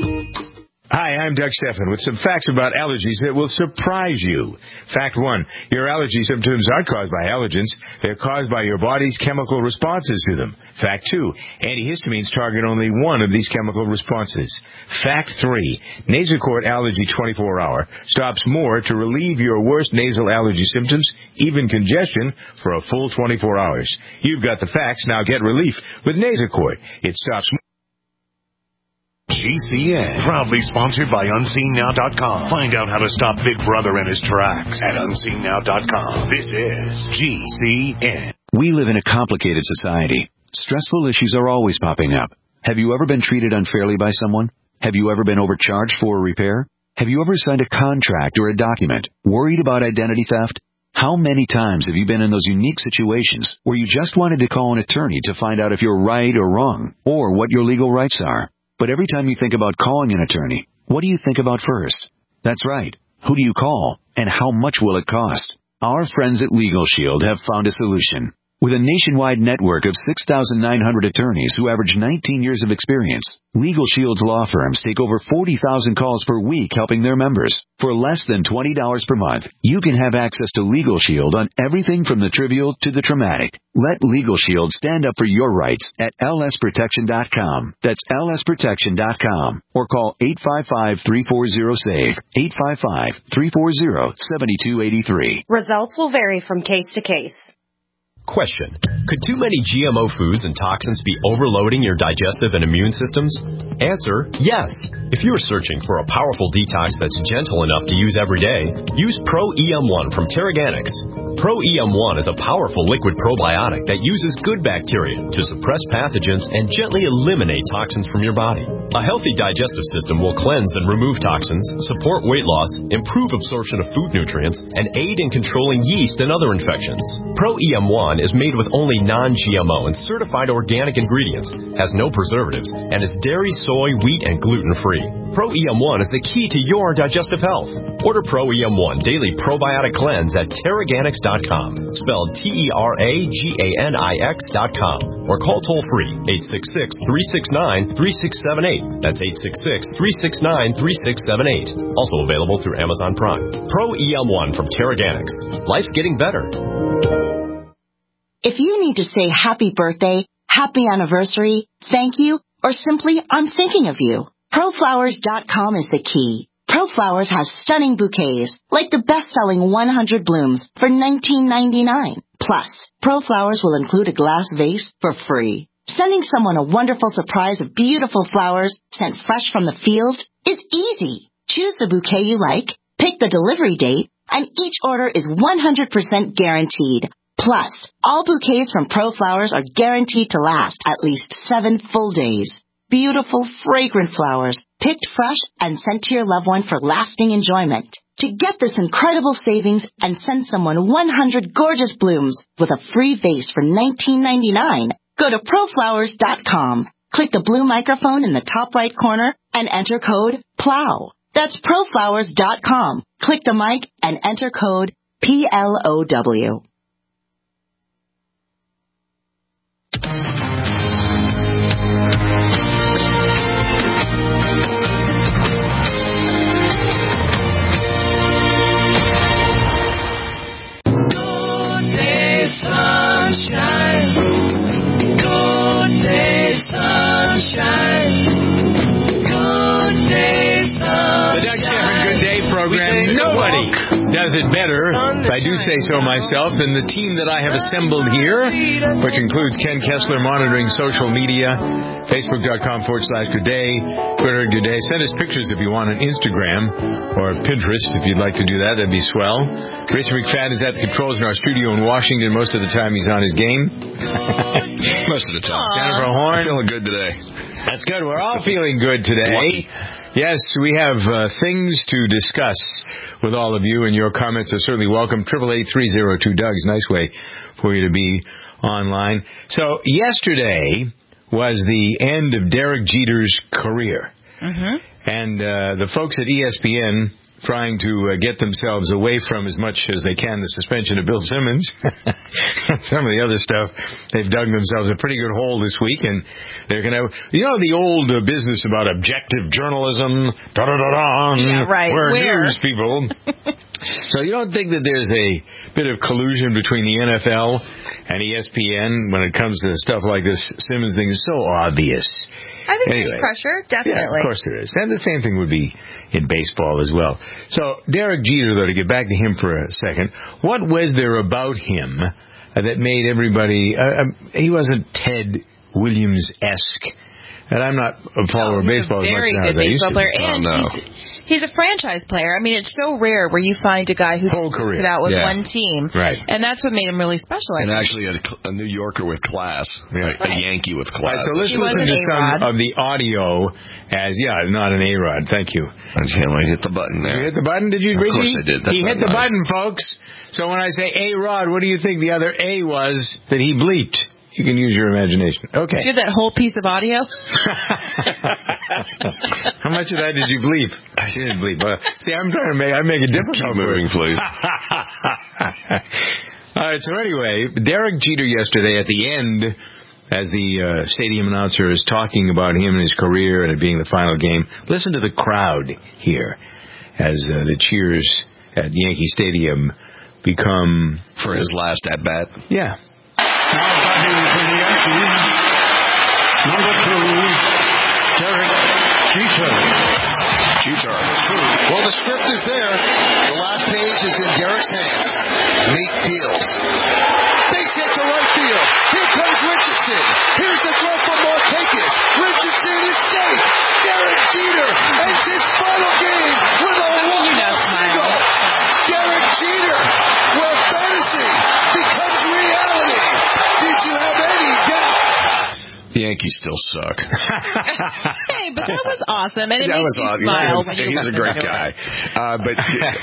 [SPEAKER 2] Hi, I'm Doug Stephan with some facts about allergies that will surprise you. Fact one, your allergy symptoms aren't caused by allergens. They're caused by your body's chemical responses to them. Fact two, antihistamines target only one of these chemical responses. Fact three, Nasacort Allergy twenty-four hour stops more to relieve your worst nasal allergy symptoms, even congestion, for a full twenty-four hours. You've got the facts, now get relief with Nasacort. It stops more.
[SPEAKER 17] G C N, proudly sponsored by unseen now dot com. Find out how to stop Big Brother in his tracks at unseen now dot com. This is G C N.
[SPEAKER 18] We live in a complicated society. Stressful issues are always popping up. Have you ever been treated unfairly by someone? Have you ever been overcharged for a repair? Have you ever signed a contract or a document? Worried about identity theft? How many times have you been in those unique situations where you just wanted to call an attorney to find out if you're right or wrong, or what your legal rights are? But every time you think about calling an attorney, what do you think about first? That's right. Who do you call, and how much will it cost? Our friends at Legal Shield have found a solution. With a nationwide network of six thousand nine hundred attorneys who average nineteen years of experience, Legal Shield's law firms take over forty thousand calls per week helping their members. For less than twenty dollars per month, you can have access to Legal Shield on everything from the trivial to the traumatic. Let Legal Shield stand up for your rights at L S protection dot com. That's L S protection dot com. Or call eight five five, three four zero, S A V E, eight five five, three four zero, seven two eight three.
[SPEAKER 19] Results will vary from case to case. Question. Could too many G M O foods and toxins be overloading your digestive and immune systems? Answer, yes. If you're searching for a powerful detox that's gentle enough to use every day, use Pro E M one from Terraganics. Pro E M one is a powerful liquid probiotic that uses good bacteria to suppress pathogens and gently eliminate toxins from your body. A healthy digestive system will cleanse and remove toxins, support weight loss, improve absorption of food nutrients, and aid in controlling yeast and other infections. Pro E M one is made with only non G M O and certified organic ingredients, has no preservatives, and is dairy, soy, wheat, and gluten-free. Pro E M one is the key to your digestive health. Order Pro E M one Daily Probiotic Cleanse at Terraganics dot com, spelled T E R A G A N I X dot com, or call toll-free eight six six, three six nine, three six seven eight. That's eight six six, three six nine, three six seven eight. Also available through Amazon Prime. Pro E M one from Terraganics. Life's getting better.
[SPEAKER 20] If you need to say happy birthday, happy anniversary, thank you, or simply I'm thinking of you, Pro Flowers dot com is the key. ProFlowers has stunning bouquets, like the best-selling one hundred blooms for nineteen ninety-nine. Plus, ProFlowers will include a glass vase for free. Sending someone a wonderful surprise of beautiful flowers sent fresh from the field is easy. Choose the bouquet you like, pick the delivery date, and each order is one hundred percent guaranteed. Plus, all bouquets from ProFlowers are guaranteed to last at least seven full days. Beautiful, fragrant flowers, picked fresh and sent to your loved one for lasting enjoyment. To get this incredible savings and send someone one hundred gorgeous blooms with a free vase for nineteen ninety-nine, go to Pro Flowers dot com. Click the blue microphone in the top right corner and enter code PLOW. That's Pro Flowers dot com. Click the mic and enter code P L O W.
[SPEAKER 21] Sunshine, good day, sunshine, good day, sunshine.
[SPEAKER 2] The Doug Sheffer Good Day program, nobody does it better, if I do say so myself, than the team that I have assembled here, which includes Ken Kessler monitoring social media, Facebook.com forward slash Good Day, Twitter Good Day. Send us pictures if you want on Instagram or Pinterest if you'd like to do that. That'd be swell. Rich McFadden is at the controls in our studio in Washington. Most of the time he's on his game.
[SPEAKER 12] Most of the time.
[SPEAKER 2] Aww. Jennifer Horn.
[SPEAKER 12] I'm feeling good today.
[SPEAKER 2] That's good. We're all feeling good today. Yes, we have uh, things to discuss with all of you, and your comments are certainly welcome. Triple eight three zero two Doug's nice way for you to be online. So yesterday was the end of Derek Jeter's career,
[SPEAKER 3] Mm-hmm.
[SPEAKER 2] and uh, the folks at E S P N trying to uh, get themselves away from as much as they can the suspension of Bill Simmons. Some of the other stuff, they've dug themselves a pretty good hole this week, and they're going to, you know, the old uh, business about objective journalism, da-da-da-da,
[SPEAKER 3] yeah, right.
[SPEAKER 2] we're
[SPEAKER 3] Where?
[SPEAKER 2] news people. So you don't think that there's a bit of collusion between the N F L and E S P N when it comes to stuff like this Simmons thing? Is so obvious.
[SPEAKER 3] I think
[SPEAKER 2] Anyway.
[SPEAKER 3] there's pressure, definitely.
[SPEAKER 2] Yeah, of course there is. And the same thing would be in baseball as well. So, Derek Jeter, though, to get back to him for a second, what was there about him uh, that made everybody... Uh, um, he wasn't Ted Williams-esque. And I'm not a follower
[SPEAKER 3] no,
[SPEAKER 2] of baseball as much
[SPEAKER 3] very
[SPEAKER 2] now
[SPEAKER 3] good
[SPEAKER 2] as I used
[SPEAKER 3] baseball
[SPEAKER 2] to.
[SPEAKER 3] player, and
[SPEAKER 2] Oh, no.
[SPEAKER 3] he's, he's a franchise player. I mean, it's so rare where you find a guy who
[SPEAKER 2] Whole
[SPEAKER 3] sticks
[SPEAKER 2] career.
[SPEAKER 3] it out with
[SPEAKER 12] Yeah.
[SPEAKER 3] one team,
[SPEAKER 12] Right.
[SPEAKER 3] and that's what made him really special. I
[SPEAKER 12] And
[SPEAKER 3] think.
[SPEAKER 12] actually a, a New Yorker with class.
[SPEAKER 2] Yeah.
[SPEAKER 12] A Yankee with
[SPEAKER 2] All right,
[SPEAKER 12] class.
[SPEAKER 2] so let's
[SPEAKER 3] He was
[SPEAKER 2] listen
[SPEAKER 3] an
[SPEAKER 2] to some
[SPEAKER 3] A-Rod.
[SPEAKER 2] of the audio as, yeah, not an A-Rod. Thank you.
[SPEAKER 12] I hit the button there.
[SPEAKER 2] You hit the button, did you,
[SPEAKER 12] Of
[SPEAKER 2] Richie?
[SPEAKER 12] course I did. That's
[SPEAKER 2] He hit
[SPEAKER 12] not
[SPEAKER 2] the
[SPEAKER 12] nice.
[SPEAKER 2] button, folks. So when I say A-Rod, what do you think the other A was that he bleeped? You can use your imagination. Okay.
[SPEAKER 3] Did you hear that whole piece of audio?
[SPEAKER 2] How much of that did you bleep? I didn't bleep. Uh, see, I'm trying to make I make it difficult.
[SPEAKER 12] Keep moving, please.
[SPEAKER 2] All right. So anyway, Derek Jeter yesterday at the end, as the uh, stadium announcer is talking about him and his career and it being the final game. Listen to the crowd here as uh, the cheers at Yankee Stadium become
[SPEAKER 12] For his last at bat.
[SPEAKER 2] Yeah.
[SPEAKER 21] Now batting for the Yankees, number two, Derek Jeter.
[SPEAKER 12] Jeter.
[SPEAKER 22] Well, the script is there. The last page is in Derek's hands. Meet deals. Base hit to right
[SPEAKER 1] field. Here comes Richardson. Here's the throw for Markakis. Richardson is safe. Derek Jeter ends his final game with a walk-off single. Derek Jeter, where fantasy becomes reality. Did you have any doubt?
[SPEAKER 12] The Yankees still suck.
[SPEAKER 3] Hey, but that was awesome, and it
[SPEAKER 12] that
[SPEAKER 3] makes
[SPEAKER 12] was
[SPEAKER 3] you
[SPEAKER 12] awesome.
[SPEAKER 3] smile.
[SPEAKER 12] Was,
[SPEAKER 3] when you
[SPEAKER 12] he's a
[SPEAKER 3] listen
[SPEAKER 12] great
[SPEAKER 3] to it.
[SPEAKER 12] guy. Uh, but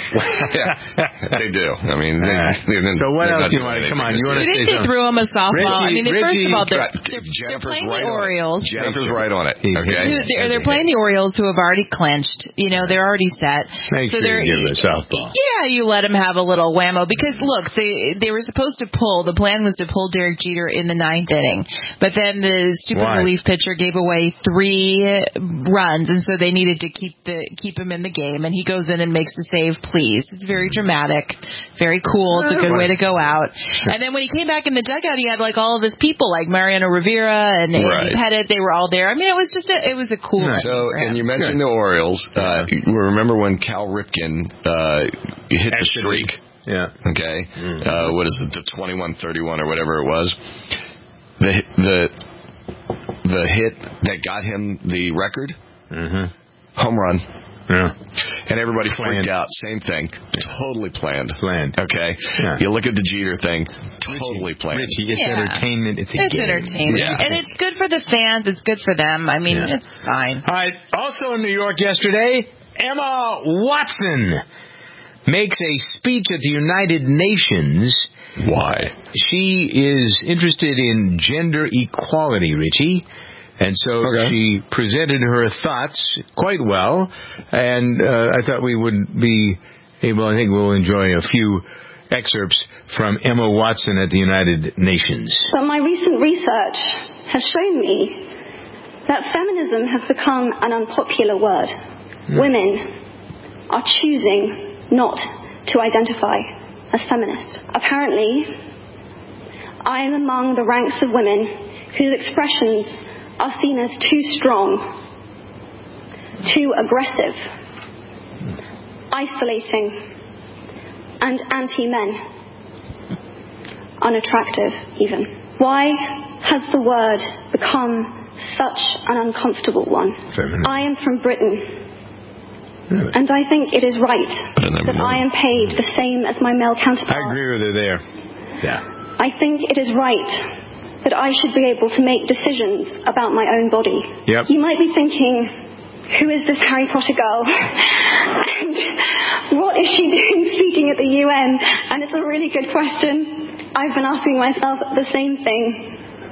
[SPEAKER 12] yeah, they do. I mean, they,
[SPEAKER 2] Uh, so what else do you want? Come on, you want to
[SPEAKER 3] You
[SPEAKER 2] say
[SPEAKER 3] think they
[SPEAKER 2] something?
[SPEAKER 3] throw him a softball?
[SPEAKER 2] Richie,
[SPEAKER 3] I mean, they, first
[SPEAKER 2] Richie,
[SPEAKER 3] of all, they're,
[SPEAKER 12] right,
[SPEAKER 3] they're, they're
[SPEAKER 12] Jennifer's
[SPEAKER 3] playing
[SPEAKER 12] right
[SPEAKER 3] the
[SPEAKER 12] on it.
[SPEAKER 3] Orioles.
[SPEAKER 12] Jennifer's right on it. Okay,
[SPEAKER 3] Who- They're, they're playing the Orioles, who have already clinched. You know, they're already set.
[SPEAKER 2] Make
[SPEAKER 3] so
[SPEAKER 2] sure
[SPEAKER 3] they're
[SPEAKER 2] you give it a softball.
[SPEAKER 3] yeah, you let them have a little whammo because look, they they were supposed to pull. The plan was to pull Derek Jeter in the ninth inning, but then the stupid
[SPEAKER 2] Why?
[SPEAKER 3] relief pitcher gave away three runs, and so they needed to keep the keep him in the game. And he goes in and makes the save. Please, it's very dramatic, very cool. It's a good way to go out. And then when he came back in the dugout, he had like all of his people, like Mariano Rivera and
[SPEAKER 12] Right.
[SPEAKER 3] Andy Pettit. They were all there. I mean, it was just a, it was a cool.
[SPEAKER 12] So,
[SPEAKER 3] thing for him.
[SPEAKER 12] and you mentioned the Orioles. Uh, you remember when Cal Ripken uh, hit the streak?
[SPEAKER 2] Yeah.
[SPEAKER 12] Okay. Uh, what is it? The twenty-one thirty-one or whatever it was. The the the hit that got him the record.
[SPEAKER 2] Mm-hmm.
[SPEAKER 12] Home run.
[SPEAKER 2] Yeah.
[SPEAKER 12] And everybody
[SPEAKER 2] Planned.
[SPEAKER 12] freaked out. Same thing. Totally planned.
[SPEAKER 2] Planned.
[SPEAKER 12] Okay.
[SPEAKER 2] Yeah.
[SPEAKER 12] You look at the Jeter thing. Totally planned.
[SPEAKER 2] Richie, it's
[SPEAKER 3] Yeah.
[SPEAKER 2] entertainment. It's a
[SPEAKER 3] It's
[SPEAKER 2] game.
[SPEAKER 3] entertainment.
[SPEAKER 12] Yeah.
[SPEAKER 3] And it's good for the fans. It's good for them. I mean,
[SPEAKER 2] Yeah.
[SPEAKER 3] it's fine.
[SPEAKER 2] All right. Also in New York yesterday, Emma Watson makes a speech at the United Nations.
[SPEAKER 12] Why?
[SPEAKER 2] She is interested in gender equality, Richie. And so
[SPEAKER 12] Okay.
[SPEAKER 2] she presented her thoughts quite well. And uh, I thought we would be able, I think we'll enjoy a few excerpts from Emma Watson at the United Nations.
[SPEAKER 5] But my recent research has shown me that feminism has become an unpopular word.
[SPEAKER 2] Hmm.
[SPEAKER 5] Women are choosing not to identify as feminist. Apparently, I am among the ranks of women whose expressions are seen as too strong, too aggressive, isolating, and anti-men. Unattractive, even. Why has the word become such an uncomfortable one?
[SPEAKER 2] Feminine.
[SPEAKER 5] I am from Britain.
[SPEAKER 2] Really?
[SPEAKER 5] And I think it is right that I am paid the same as my male counterpart.
[SPEAKER 2] I agree with her there. Yeah.
[SPEAKER 5] I think it is right that I should be able to make decisions about my own body.
[SPEAKER 2] Yep.
[SPEAKER 5] You might be thinking, who is this Harry Potter girl? And what is she doing speaking at the U N? And it's a really good question. I've been asking myself the same thing.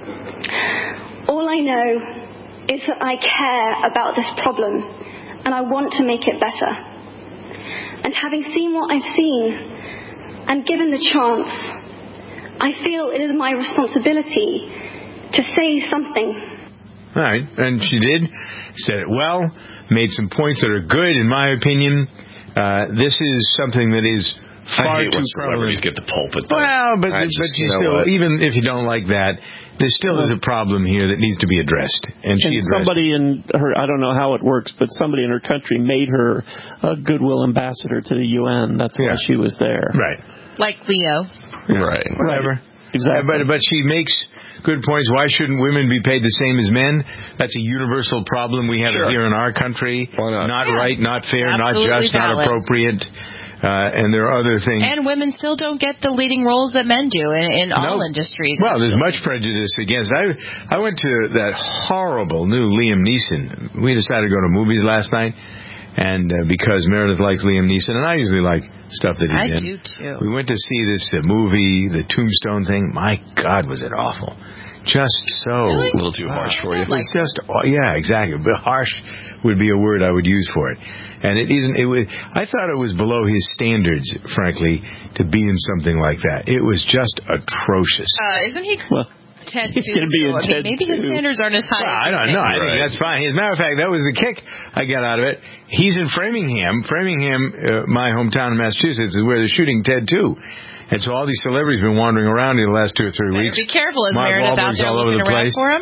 [SPEAKER 5] All I know is that I care about this problem and I want to make it better. And having seen what I've seen and given the chance, I feel it is my responsibility to say something.
[SPEAKER 2] All right, and she did, said it well, made some points that are good, in my opinion. Uh, this is something that is far
[SPEAKER 12] I hate
[SPEAKER 2] too
[SPEAKER 12] when
[SPEAKER 2] prevalent.
[SPEAKER 12] celebrities get the pulpit.
[SPEAKER 2] Well, but
[SPEAKER 12] I
[SPEAKER 2] but
[SPEAKER 12] just-
[SPEAKER 2] you
[SPEAKER 12] you know
[SPEAKER 2] still,
[SPEAKER 12] what?
[SPEAKER 2] even if you don't like that, there still is a problem here that needs to be addressed, and she
[SPEAKER 4] And
[SPEAKER 2] addressed
[SPEAKER 4] somebody in her, I don't know how it works, but somebody in her country made her a goodwill ambassador to the U N. That's why
[SPEAKER 2] Yeah.
[SPEAKER 4] she was there.
[SPEAKER 2] Right.
[SPEAKER 3] Like Leo.
[SPEAKER 12] Right.
[SPEAKER 2] Whatever.
[SPEAKER 4] Exactly.
[SPEAKER 2] Uh, but but she makes good points. Why shouldn't women be paid the same as men? That's a universal problem. We have
[SPEAKER 12] Sure.
[SPEAKER 2] it here in our country.
[SPEAKER 12] Why not?
[SPEAKER 2] Not
[SPEAKER 3] Yeah.
[SPEAKER 2] right, not fair,
[SPEAKER 3] Absolutely
[SPEAKER 2] not just, not
[SPEAKER 3] valid.
[SPEAKER 2] appropriate. Uh, and there are other things.
[SPEAKER 3] And women still don't get the leading roles that men do in, in all
[SPEAKER 2] No.
[SPEAKER 3] industries.
[SPEAKER 2] Well, there's much prejudice against. I I went to that horrible new Liam Neeson. We decided to go to movies last night, and uh, because Meredith likes Liam Neeson, and I usually like stuff that he's
[SPEAKER 3] I
[SPEAKER 2] in.
[SPEAKER 3] do too.
[SPEAKER 2] We went to see this uh, movie, the Tombstone thing. My God, was it awful! Just so
[SPEAKER 3] Really?
[SPEAKER 12] A little too harsh for you.
[SPEAKER 2] It was just, yeah, exactly. But harsh would be a word I would use for it. And it isn't. It was. I thought it was below his standards, frankly, to be in something like that. It was just atrocious.
[SPEAKER 3] Uh, isn't he
[SPEAKER 4] Well,
[SPEAKER 3] Ted
[SPEAKER 4] he's
[SPEAKER 3] two?
[SPEAKER 4] gonna be in
[SPEAKER 3] I mean,
[SPEAKER 4] Ted
[SPEAKER 3] maybe his
[SPEAKER 4] two.
[SPEAKER 3] standards aren't as high.
[SPEAKER 2] Well,
[SPEAKER 3] as
[SPEAKER 2] I
[SPEAKER 3] you
[SPEAKER 2] don't
[SPEAKER 3] think.
[SPEAKER 2] know. I think
[SPEAKER 12] Right.
[SPEAKER 2] that's fine. As a matter of fact, that was the kick I got out of it. He's in Framingham. Framingham, uh, my hometown in Massachusetts, is where they're shooting Ted two. And so all these celebrities have been wandering around in the last two or three
[SPEAKER 3] Better
[SPEAKER 2] weeks.
[SPEAKER 3] be careful. Is
[SPEAKER 2] Mark
[SPEAKER 3] Meredith out
[SPEAKER 2] Wahlberg's
[SPEAKER 3] there
[SPEAKER 2] all over
[SPEAKER 3] looking
[SPEAKER 2] the
[SPEAKER 3] around
[SPEAKER 2] place.
[SPEAKER 3] for him?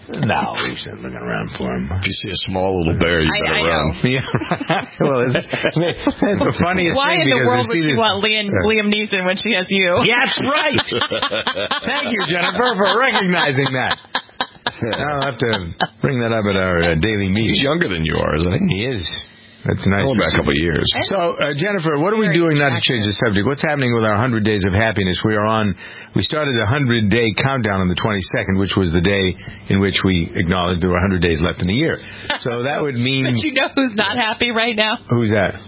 [SPEAKER 2] No, we shouldn't looking around for him.
[SPEAKER 12] If you see a small little bear, you
[SPEAKER 3] I-
[SPEAKER 12] better
[SPEAKER 3] I
[SPEAKER 12] run.
[SPEAKER 3] know.
[SPEAKER 2] Yeah. Well, it's, it's the funniest
[SPEAKER 3] Why
[SPEAKER 2] thing
[SPEAKER 3] in the
[SPEAKER 2] because
[SPEAKER 3] world
[SPEAKER 2] we
[SPEAKER 3] would
[SPEAKER 2] see
[SPEAKER 3] she
[SPEAKER 2] this-
[SPEAKER 3] want Liam,
[SPEAKER 2] Yeah.
[SPEAKER 3] Liam Neeson when she has you?
[SPEAKER 2] Yeah, that's right. Thank you, Jennifer, for recognizing that. I'll have to bring that up at our uh, daily meeting.
[SPEAKER 12] He's younger than you are, isn't he?
[SPEAKER 2] He is. That's nice.
[SPEAKER 12] Only about a couple of years.
[SPEAKER 2] So, uh, Jennifer, what are we doing now to change the subject? What's happening with our one hundred Days of Happiness? We are on, we started the one hundred day countdown on the twenty-second, which was the day in which we acknowledged there were one hundred days left in the year. So that would mean...
[SPEAKER 3] But you know who's not happy right now?
[SPEAKER 2] Who's that?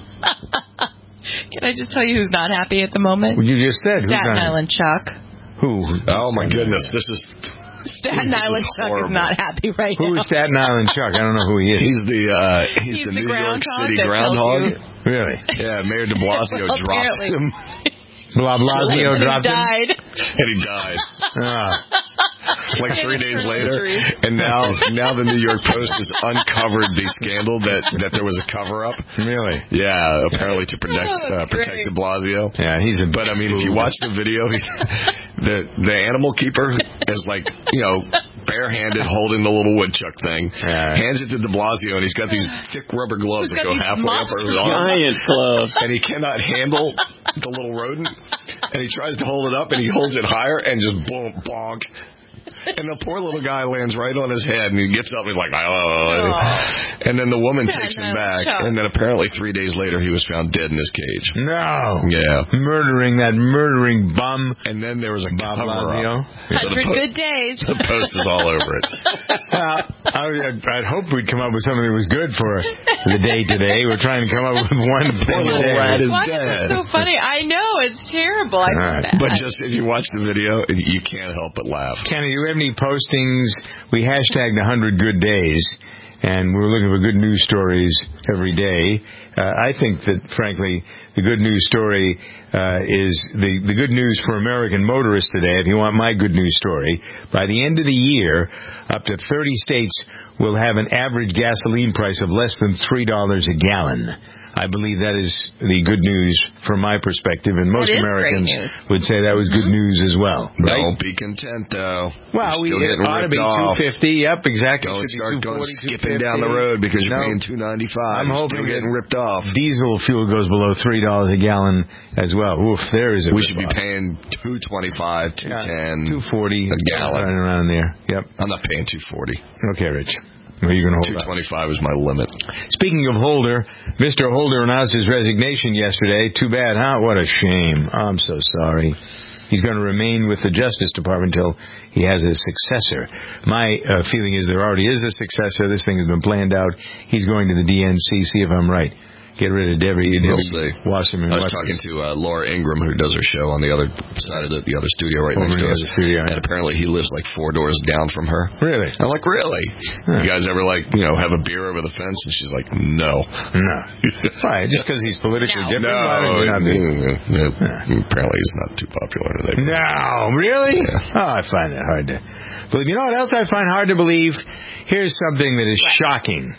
[SPEAKER 3] Can I just tell you who's not happy at the moment?
[SPEAKER 2] Well, you just said. Who's
[SPEAKER 3] Staten
[SPEAKER 2] not-
[SPEAKER 3] Island Chuck.
[SPEAKER 2] Who?
[SPEAKER 12] Oh, my goodness. This is...
[SPEAKER 3] Staten
[SPEAKER 12] This
[SPEAKER 3] Island
[SPEAKER 12] is
[SPEAKER 3] Chuck
[SPEAKER 12] horrible.
[SPEAKER 3] is not happy right
[SPEAKER 2] Who
[SPEAKER 3] now.
[SPEAKER 2] is Staten Island Chuck? I don't know who he is.
[SPEAKER 12] He's the uh, he's,
[SPEAKER 3] He's
[SPEAKER 12] the,
[SPEAKER 3] the
[SPEAKER 12] New York
[SPEAKER 3] groundhog
[SPEAKER 12] City
[SPEAKER 3] that tells
[SPEAKER 12] groundhog.
[SPEAKER 3] you-
[SPEAKER 2] Really?
[SPEAKER 12] Yeah, Mayor de Blasio
[SPEAKER 3] Well,
[SPEAKER 12] dropped
[SPEAKER 3] apparently.
[SPEAKER 12] him.
[SPEAKER 2] Blah Blasio
[SPEAKER 3] And he
[SPEAKER 2] dropped him?
[SPEAKER 3] died.
[SPEAKER 12] And he died.
[SPEAKER 2] Ah.
[SPEAKER 12] Like three days later.
[SPEAKER 3] True.
[SPEAKER 12] And now now the New York Post has uncovered the scandal that, that there was a cover-up.
[SPEAKER 2] Really?
[SPEAKER 12] Yeah, apparently to protect
[SPEAKER 3] Oh,
[SPEAKER 12] uh, protect
[SPEAKER 3] great.
[SPEAKER 12] de Blasio.
[SPEAKER 2] Yeah, he's a...
[SPEAKER 12] But, I mean, if you watch the video, he's, the the animal keeper is like, you know, barehanded holding the little woodchuck thing,
[SPEAKER 2] Yeah.
[SPEAKER 12] hands it to de Blasio, and he's got these thick rubber gloves
[SPEAKER 3] He's
[SPEAKER 12] that
[SPEAKER 3] got
[SPEAKER 12] go
[SPEAKER 3] these
[SPEAKER 12] halfway up
[SPEAKER 3] monster
[SPEAKER 12] his arm.
[SPEAKER 4] Giant gloves.
[SPEAKER 12] And he cannot handle the little rodent. And he tries to hold it up, and he holds it higher, and just boom, bonk. And the poor little guy lands right on his head, and he gets up, and he's like, oh. And then the woman
[SPEAKER 3] Yeah,
[SPEAKER 12] takes him
[SPEAKER 3] no,
[SPEAKER 12] back,
[SPEAKER 3] Chuck.
[SPEAKER 12] and then apparently three days later, he was found dead in his cage.
[SPEAKER 2] No.
[SPEAKER 12] Yeah.
[SPEAKER 2] Murdering that murdering bum.
[SPEAKER 12] And then there was a
[SPEAKER 2] Bob
[SPEAKER 12] cover-up.
[SPEAKER 2] Blasio.
[SPEAKER 12] So the
[SPEAKER 3] Hundred
[SPEAKER 12] po-
[SPEAKER 3] good days.
[SPEAKER 12] The Post is all over it.
[SPEAKER 2] Well, I, I'd, I'd hope we'd come up with something that was good for the day today. We're trying to come up with one thing a
[SPEAKER 12] little
[SPEAKER 2] day.
[SPEAKER 12] rat is
[SPEAKER 3] Why
[SPEAKER 12] dead.
[SPEAKER 3] is it so funny? I know, it's terrible. I feel
[SPEAKER 2] All right.
[SPEAKER 3] bad.
[SPEAKER 12] But just if you watch the video, you can't help but laugh.
[SPEAKER 2] Kenny, do we have any postings? We hashtagged one hundred good days, and we're looking for good news stories every day. Uh, I think that, frankly, the good news story uh, is the, the good news for American motorists today. If you want my good news story, by the end of the year, up to thirty states will have an average gasoline price of less than three dollars a gallon. I believe that is the good news from my perspective, and most
[SPEAKER 3] That is
[SPEAKER 2] Americans
[SPEAKER 3] great news.
[SPEAKER 2] would say that was good news as well. Right?
[SPEAKER 12] Don't be content, though.
[SPEAKER 2] Well, we
[SPEAKER 12] You're still
[SPEAKER 2] it
[SPEAKER 12] getting
[SPEAKER 2] ought to be
[SPEAKER 12] ripped
[SPEAKER 2] two
[SPEAKER 12] off.
[SPEAKER 2] fifty. Yep, exactly.
[SPEAKER 12] Don't start going
[SPEAKER 2] two forty,
[SPEAKER 12] skipping
[SPEAKER 2] two
[SPEAKER 12] down the
[SPEAKER 2] fifty.
[SPEAKER 12] road because you're
[SPEAKER 2] No.
[SPEAKER 12] paying two ninety-five.
[SPEAKER 2] I'm
[SPEAKER 12] You're
[SPEAKER 2] hoping
[SPEAKER 12] still getting
[SPEAKER 2] that
[SPEAKER 12] ripped off.
[SPEAKER 2] Diesel fuel goes below three dollars a gallon as well. Oof, there is a
[SPEAKER 12] We should be
[SPEAKER 2] rip-off.
[SPEAKER 12] paying two twenty-five, two ten,
[SPEAKER 2] two forty
[SPEAKER 12] a gallon.
[SPEAKER 2] running around there. Yep.
[SPEAKER 12] I'm not paying two forty.
[SPEAKER 2] Okay, Rich. What are you going to hold
[SPEAKER 12] Two
[SPEAKER 2] up?
[SPEAKER 12] twenty-five is my limit.
[SPEAKER 2] Speaking of Holder, Mister Holder announced his resignation yesterday. Too bad, huh? What a shame. I'm so sorry. He's going to remain with the Justice Department until he has a successor. My uh, feeling is there already is a successor. This thing has been planned out. He's going to the D N C, see if I'm right. Get rid of Debbie.
[SPEAKER 12] We'll
[SPEAKER 2] Debbie
[SPEAKER 12] see.
[SPEAKER 2] Wasserman.
[SPEAKER 12] I was
[SPEAKER 2] What's
[SPEAKER 12] talking
[SPEAKER 2] this?
[SPEAKER 12] to uh, Laura Ingram, who does her show on the other side of the, the other studio right
[SPEAKER 2] Over
[SPEAKER 12] next
[SPEAKER 2] in the
[SPEAKER 12] to us.
[SPEAKER 2] other studio.
[SPEAKER 12] And apparently he lives like four doors down from her.
[SPEAKER 2] Really?
[SPEAKER 12] I'm like, really?
[SPEAKER 2] Huh.
[SPEAKER 12] You guys ever like, you know, have a beer over the fence? And she's like, no.
[SPEAKER 2] No. Why? Just because he's politically
[SPEAKER 12] No.
[SPEAKER 2] different?
[SPEAKER 12] No.
[SPEAKER 2] Why would you not be?
[SPEAKER 12] Yeah, yeah. Apparently he's not too popular today.
[SPEAKER 2] No, really?
[SPEAKER 12] Yeah.
[SPEAKER 2] Oh, I find that hard to believe. You know what else I find hard to believe? Here's something that is shocking.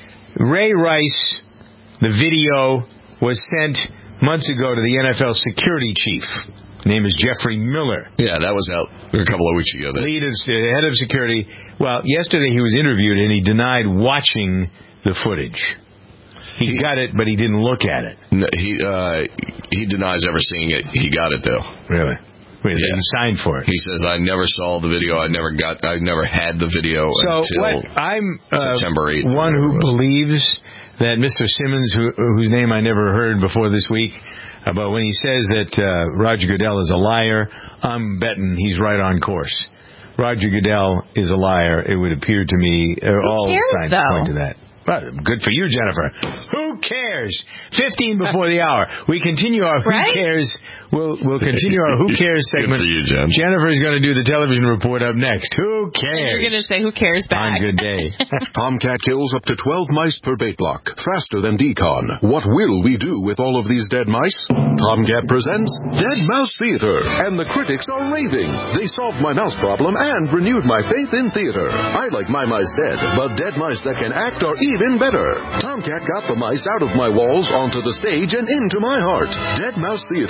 [SPEAKER 2] Ray Rice, the video was sent months ago to the N F L security chief. His name is Jeffrey Miller.
[SPEAKER 12] Yeah, that was out a couple of weeks ago. That
[SPEAKER 2] Lead of, uh, head of security. Well, yesterday he was interviewed and he denied watching the footage. He, he got it, but he didn't look at it.
[SPEAKER 12] No, he uh, he denies ever seeing it. He got it though.
[SPEAKER 2] Really? Wait,
[SPEAKER 12] Yeah.
[SPEAKER 2] you signed for it.
[SPEAKER 12] He says, "I never saw the video. I never got. I never had the video
[SPEAKER 2] So
[SPEAKER 12] until
[SPEAKER 2] what I'm uh,
[SPEAKER 12] September eighth."
[SPEAKER 2] One who believes that Mister Simmons, who, whose name I never heard before this week, uh, but when he says that uh, Roger Goodell is a liar, I'm betting he's right on course. Roger Goodell is a liar. It would appear to me. Uh, all
[SPEAKER 3] cares,
[SPEAKER 2] signs
[SPEAKER 3] though?
[SPEAKER 2] point to that. Well, good for you, Jennifer. Who cares? Fifteen before the hour. We continue our Who
[SPEAKER 3] Right?
[SPEAKER 2] Cares. We'll we'll continue our Who Cares
[SPEAKER 12] Good
[SPEAKER 2] segment.
[SPEAKER 12] for you, Jen.
[SPEAKER 2] Jennifer's going to do the television report up next. Who
[SPEAKER 3] And
[SPEAKER 2] cares?
[SPEAKER 3] you're going to say, who cares
[SPEAKER 2] On
[SPEAKER 3] back?
[SPEAKER 2] Good Day.
[SPEAKER 6] Tomcat kills up to twelve mice per bait block, faster than Decon. What will we do with all of these dead mice? Tomcat presents Dead Mouse Theater, and the critics are raving. They solved my mouse problem and renewed my faith in theater. I like my mice dead, but dead mice that can act are even better. Tomcat got the mice out of my walls, onto the stage, and into my heart. Dead Mouse Theater,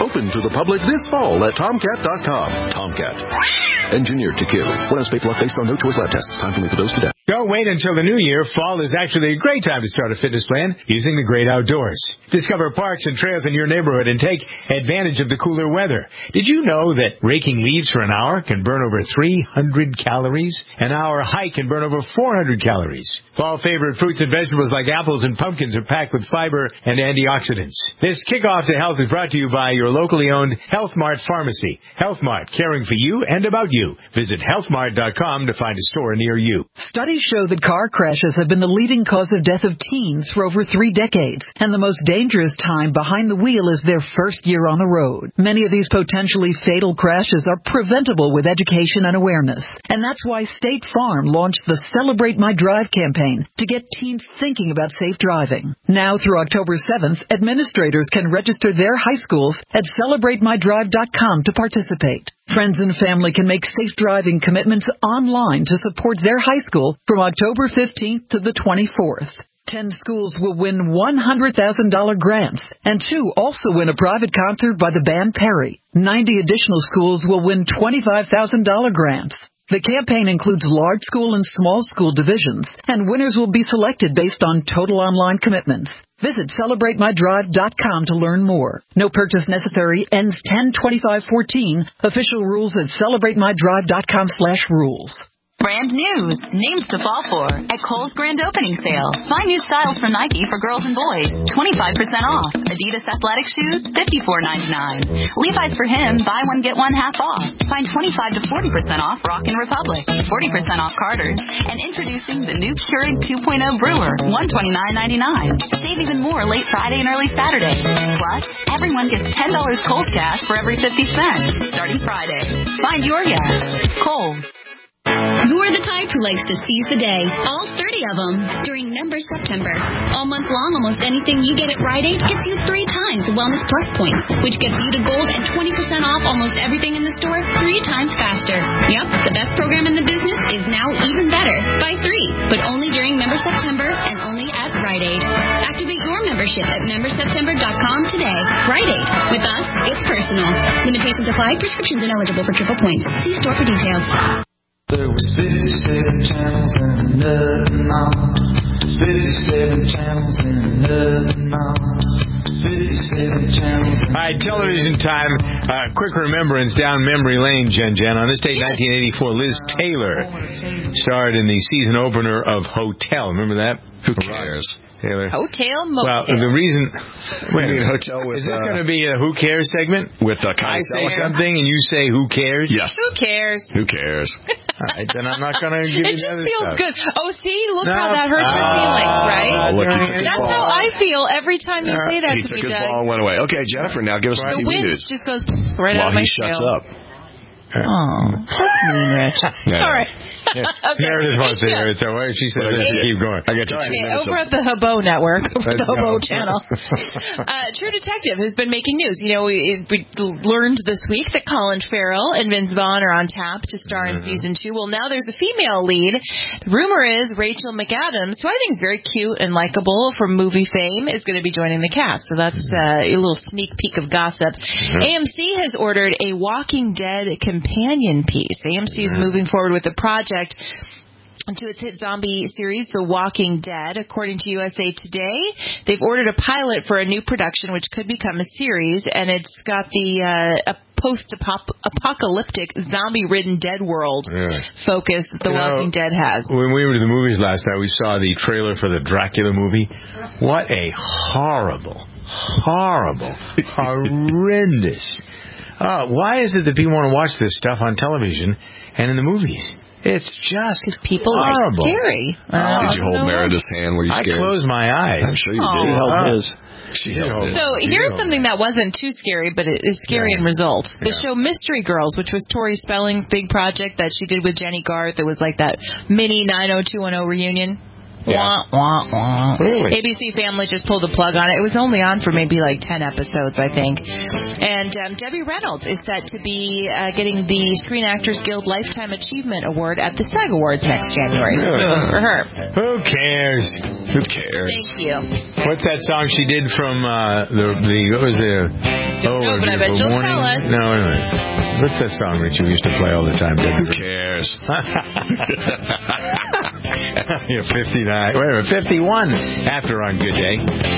[SPEAKER 6] Open to the public this fall at tomcat dot com. Tomcat. Engineered to kill. One ounce paper luck based on no choice lab tests. Time to meet the dose to death.
[SPEAKER 2] Don't wait until the new year. Fall is actually a great time to start a fitness plan using the great outdoors. Discover parks and trails in your neighborhood and take advantage of the cooler weather. Did you know that raking leaves for an hour can burn over three hundred calories? An hour hike can burn over four hundred calories. Fall favorite fruits and vegetables like apples and pumpkins are packed with fiber and antioxidants. This kickoff to health is brought to you by your locally owned Health Mart Pharmacy. Health Mart, caring for you and about you. Visit health mart dot com to find a store near you.
[SPEAKER 7] Studies show that car crashes have been the leading cause of death of teens for over three decades, and the most dangerous time behind the wheel is their first year on the road. Many of these potentially fatal crashes are preventable with education and awareness, and that's why State Farm launched the Celebrate My Drive campaign to get teens thinking about safe driving. Now through October seventh, administrators can register their high schools at celebrate my drive dot com to participate. Friends and family can make safe driving commitments online to support their high school from October fifteenth to the twenty-fourth. Ten schools will win one hundred thousand dollars grants, and two also win a private concert by the band Perry. ninety additional schools will win twenty-five thousand dollars grants. The campaign includes large school and small school divisions, and winners will be selected based on total online commitments. Visit celebrate my drive dot com to learn more. No purchase necessary. Ends ten twenty-five fourteen. Official rules at celebrate my drive dot com slash rules.
[SPEAKER 9] Brand news, names to fall for at Kohl's grand opening sale. Find new styles from Nike for girls and boys, twenty-five percent off. Adidas athletic shoes, fifty-four ninety-nine. Levi's for him, buy one get one half off. Find twenty-five to forty percent off Rockin' Republic, forty percent off Carter's, and introducing the new Keurig two point oh Brewer, one twenty-nine ninety-nine. Save even more late Friday and early Saturday. Plus, everyone gets ten dollars Kohl's cash for every fifty cents starting Friday. Find your yes. Kohl's.
[SPEAKER 8] You're the type who likes to seize the day, all thirty of them, during Member September. All month long, almost anything you get at Rite Aid gets you three times Wellness Plus points, which gets you to gold and twenty percent off almost everything in the store three times faster. Yep, the best program in the business is now even better, by three, but only during Member September and only at Rite Aid. Activate your membership at member september dot com today. Rite Aid. With us, it's personal. Limitations apply. Prescriptions ineligible for triple points. See store for details.
[SPEAKER 21] There was fifty-seven channels and nothing on. fifty-seven channels and nothing on. fifty-seven channels.
[SPEAKER 2] All right, television time. Uh, quick remembrance down memory lane, Jen Jen. On this date, nineteen eighty-four, Liz Taylor starred in the season opener of Hotel. Remember that?
[SPEAKER 12] Who cares?
[SPEAKER 2] Taylor.
[SPEAKER 3] Hotel Motel.
[SPEAKER 2] Well, the reason...
[SPEAKER 12] Wait a minute, Hotel with...
[SPEAKER 2] Is this
[SPEAKER 12] uh,
[SPEAKER 2] going to be a Who Cares segment?
[SPEAKER 12] With uh,
[SPEAKER 2] I say something and you say Who Cares?
[SPEAKER 12] Yes.
[SPEAKER 3] Who cares?
[SPEAKER 12] Who cares?
[SPEAKER 2] All right, then I'm not going to give
[SPEAKER 3] it
[SPEAKER 2] you the
[SPEAKER 3] just
[SPEAKER 2] other
[SPEAKER 3] feels
[SPEAKER 2] stuff.
[SPEAKER 3] good. Oh, see? Look
[SPEAKER 2] No.
[SPEAKER 3] how that hurts your
[SPEAKER 2] Uh,
[SPEAKER 3] feelings, right?
[SPEAKER 12] Oh, look, he took his
[SPEAKER 3] That's
[SPEAKER 12] ball.
[SPEAKER 3] how I feel every time you say that
[SPEAKER 12] He
[SPEAKER 3] to
[SPEAKER 12] took
[SPEAKER 3] me,
[SPEAKER 12] his
[SPEAKER 3] Doug.
[SPEAKER 12] ball and went away. Okay, Jennifer, now give us
[SPEAKER 3] The
[SPEAKER 12] some T V
[SPEAKER 3] wind
[SPEAKER 12] news.
[SPEAKER 3] just goes right
[SPEAKER 12] While
[SPEAKER 3] out of my
[SPEAKER 12] he shuts
[SPEAKER 3] tail.
[SPEAKER 12] up.
[SPEAKER 3] Oh, that's mean, Rich.
[SPEAKER 12] Yeah.
[SPEAKER 3] All right.
[SPEAKER 2] Yeah.
[SPEAKER 3] Okay.
[SPEAKER 2] Meredith wants to
[SPEAKER 3] Yeah.
[SPEAKER 2] hear it, so why- she says
[SPEAKER 12] Well,
[SPEAKER 2] let's
[SPEAKER 12] I-
[SPEAKER 2] keep going.
[SPEAKER 12] I got you two
[SPEAKER 3] Okay,
[SPEAKER 12] minutes
[SPEAKER 3] over
[SPEAKER 12] of-
[SPEAKER 3] at the Hobo Network, over at
[SPEAKER 2] Let's
[SPEAKER 3] the Hobo
[SPEAKER 2] go.
[SPEAKER 3] channel. Uh, True Detective has been making news. You know, we, we learned this week that Colin Farrell and Vince Vaughn are on tap to star in
[SPEAKER 2] Mm-hmm.
[SPEAKER 3] season two. Well, now there's a female lead. The rumor is Rachel McAdams, who I think is very cute and likable from movie fame, is going to be joining the cast. So that's uh, a little sneak peek of gossip. A M C has ordered a Walking Dead companion piece. A M C is moving forward with the project to its hit zombie series, The Walking Dead. According to U S A Today, they've ordered a pilot for a new production which could become a series, and it's got the uh, a post-apocalyptic, zombie-ridden dead world
[SPEAKER 2] Yeah.
[SPEAKER 3] focus that The
[SPEAKER 2] You know,
[SPEAKER 3] Walking Dead has.
[SPEAKER 2] When we were to the movies last night, we saw the trailer for the Dracula movie. What a horrible, horrible, horrendous. Uh, why is it that people want to watch this stuff on television and in the movies? It's just
[SPEAKER 3] because people
[SPEAKER 2] horrible.
[SPEAKER 3] like scary. Uh,
[SPEAKER 12] Did you hold
[SPEAKER 3] no.
[SPEAKER 12] Meredith's hand? Were you
[SPEAKER 2] I
[SPEAKER 12] scared?
[SPEAKER 2] closed my eyes.
[SPEAKER 12] I'm sure you
[SPEAKER 3] Aw.
[SPEAKER 12] did.
[SPEAKER 4] He held his.
[SPEAKER 12] She held his.
[SPEAKER 3] So here's something that wasn't too scary, but it is scary
[SPEAKER 2] Yeah.
[SPEAKER 3] in result. The
[SPEAKER 2] Yeah.
[SPEAKER 3] show Mystery Girls, which was Tori Spelling's big project that she did with Jenny Garth. It was like that mini nine oh two one oh reunion.
[SPEAKER 2] Yeah.
[SPEAKER 3] Wah, wah, wah.
[SPEAKER 2] Really?
[SPEAKER 3] A B C Family just pulled the plug on it. It was only on for maybe like ten episodes, I think. And um, Debbie Reynolds is set to be uh, getting the Screen Actors Guild Lifetime Achievement Award at the SAG Awards next January. So
[SPEAKER 2] Really?
[SPEAKER 3] kudos for her.
[SPEAKER 2] Who cares?
[SPEAKER 12] Who cares?
[SPEAKER 3] Thank you.
[SPEAKER 2] What's that song she did from uh, the the what was the?
[SPEAKER 3] Don't know, but I bet you'll
[SPEAKER 2] morning?
[SPEAKER 3] tell us.
[SPEAKER 2] No, wait a minute. What's that song Richie we used to play all the time?
[SPEAKER 12] Who cares?
[SPEAKER 2] You're fifty-nine. Wait a minute, fifty-one. After on Good Day.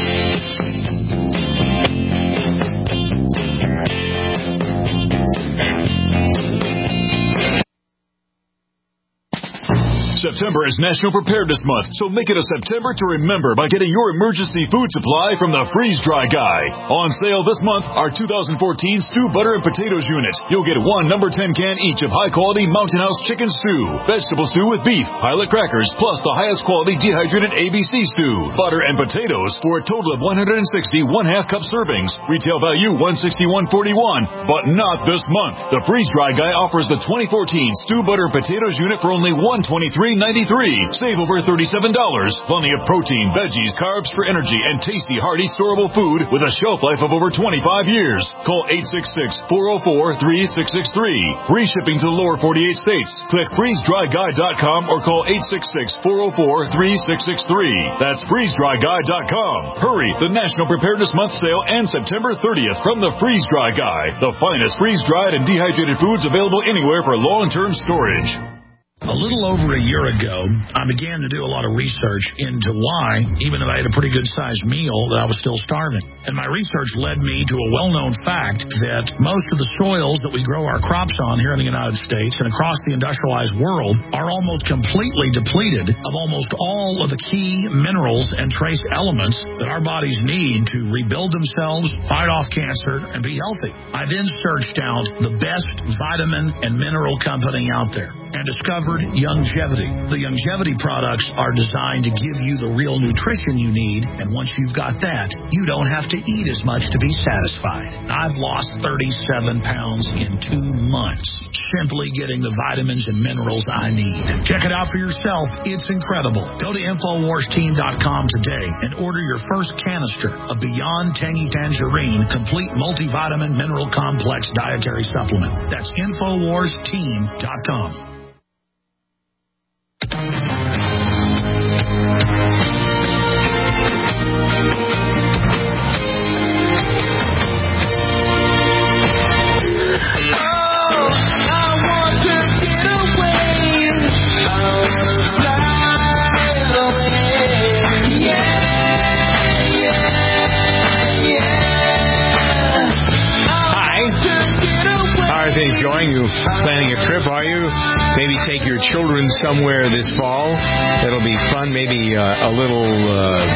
[SPEAKER 10] September is National Preparedness Month, so make it a September to remember by getting your emergency food supply from the Freeze Dry Guy. On sale this month, our two thousand fourteen Stew Butter and Potatoes unit. You'll get one number ten can each of high-quality Mountain House chicken stew, vegetable stew with beef, pilot crackers, plus the highest quality dehydrated A B C stew, butter and potatoes for a total of one hundred sixty one-half cup servings. Retail value one hundred sixty-one forty-one, but not this month. The Freeze Dry Guy offers the twenty fourteen Stew Butter and Potatoes unit for only one hundred twenty-three ninety-three. Save over thirty-seven dollars. Plenty of protein, veggies, carbs for energy, and tasty, hearty, storable food with a shelf life of over twenty-five years. Call eight six six, four oh four, three six six three. Free shipping to the lower forty-eight states. Click freeze dry guy dot com or call eight six six, four oh four, three six six three. That's freeze dry guy dot com. Hurry! The National Preparedness Month sale ends September thirtieth from the Freeze Dry Guy. The finest freeze-dried and dehydrated foods available anywhere for long-term storage.
[SPEAKER 11] A little over a year ago, I began to do a lot of research into why, even if I had a pretty good-sized meal, that I was still starving. And my research led me to a well-known fact that most of the soils that we grow our crops on here in the United States and across the industrialized world are almost completely depleted of almost all of the key minerals and trace elements that our bodies need to rebuild themselves, fight off cancer, and be healthy. I then searched out the best vitamin and mineral company out there and discovered Youngevity. The Youngevity products are designed to give you the real nutrition you need, and once you've got that, you don't have to eat as much to be satisfied. I've lost thirty-seven pounds in two months, simply getting the vitamins and minerals I need. Check it out for yourself. It's incredible. Go to infowars team dot com today and order your first canister of Beyond Tangy Tangerine Complete Multivitamin Mineral Complex Dietary Supplement. That's infowars team dot com.
[SPEAKER 2] Things going? You planning a trip, are you? Maybe take your children somewhere this fall. That'll be fun. Maybe uh, a little uh,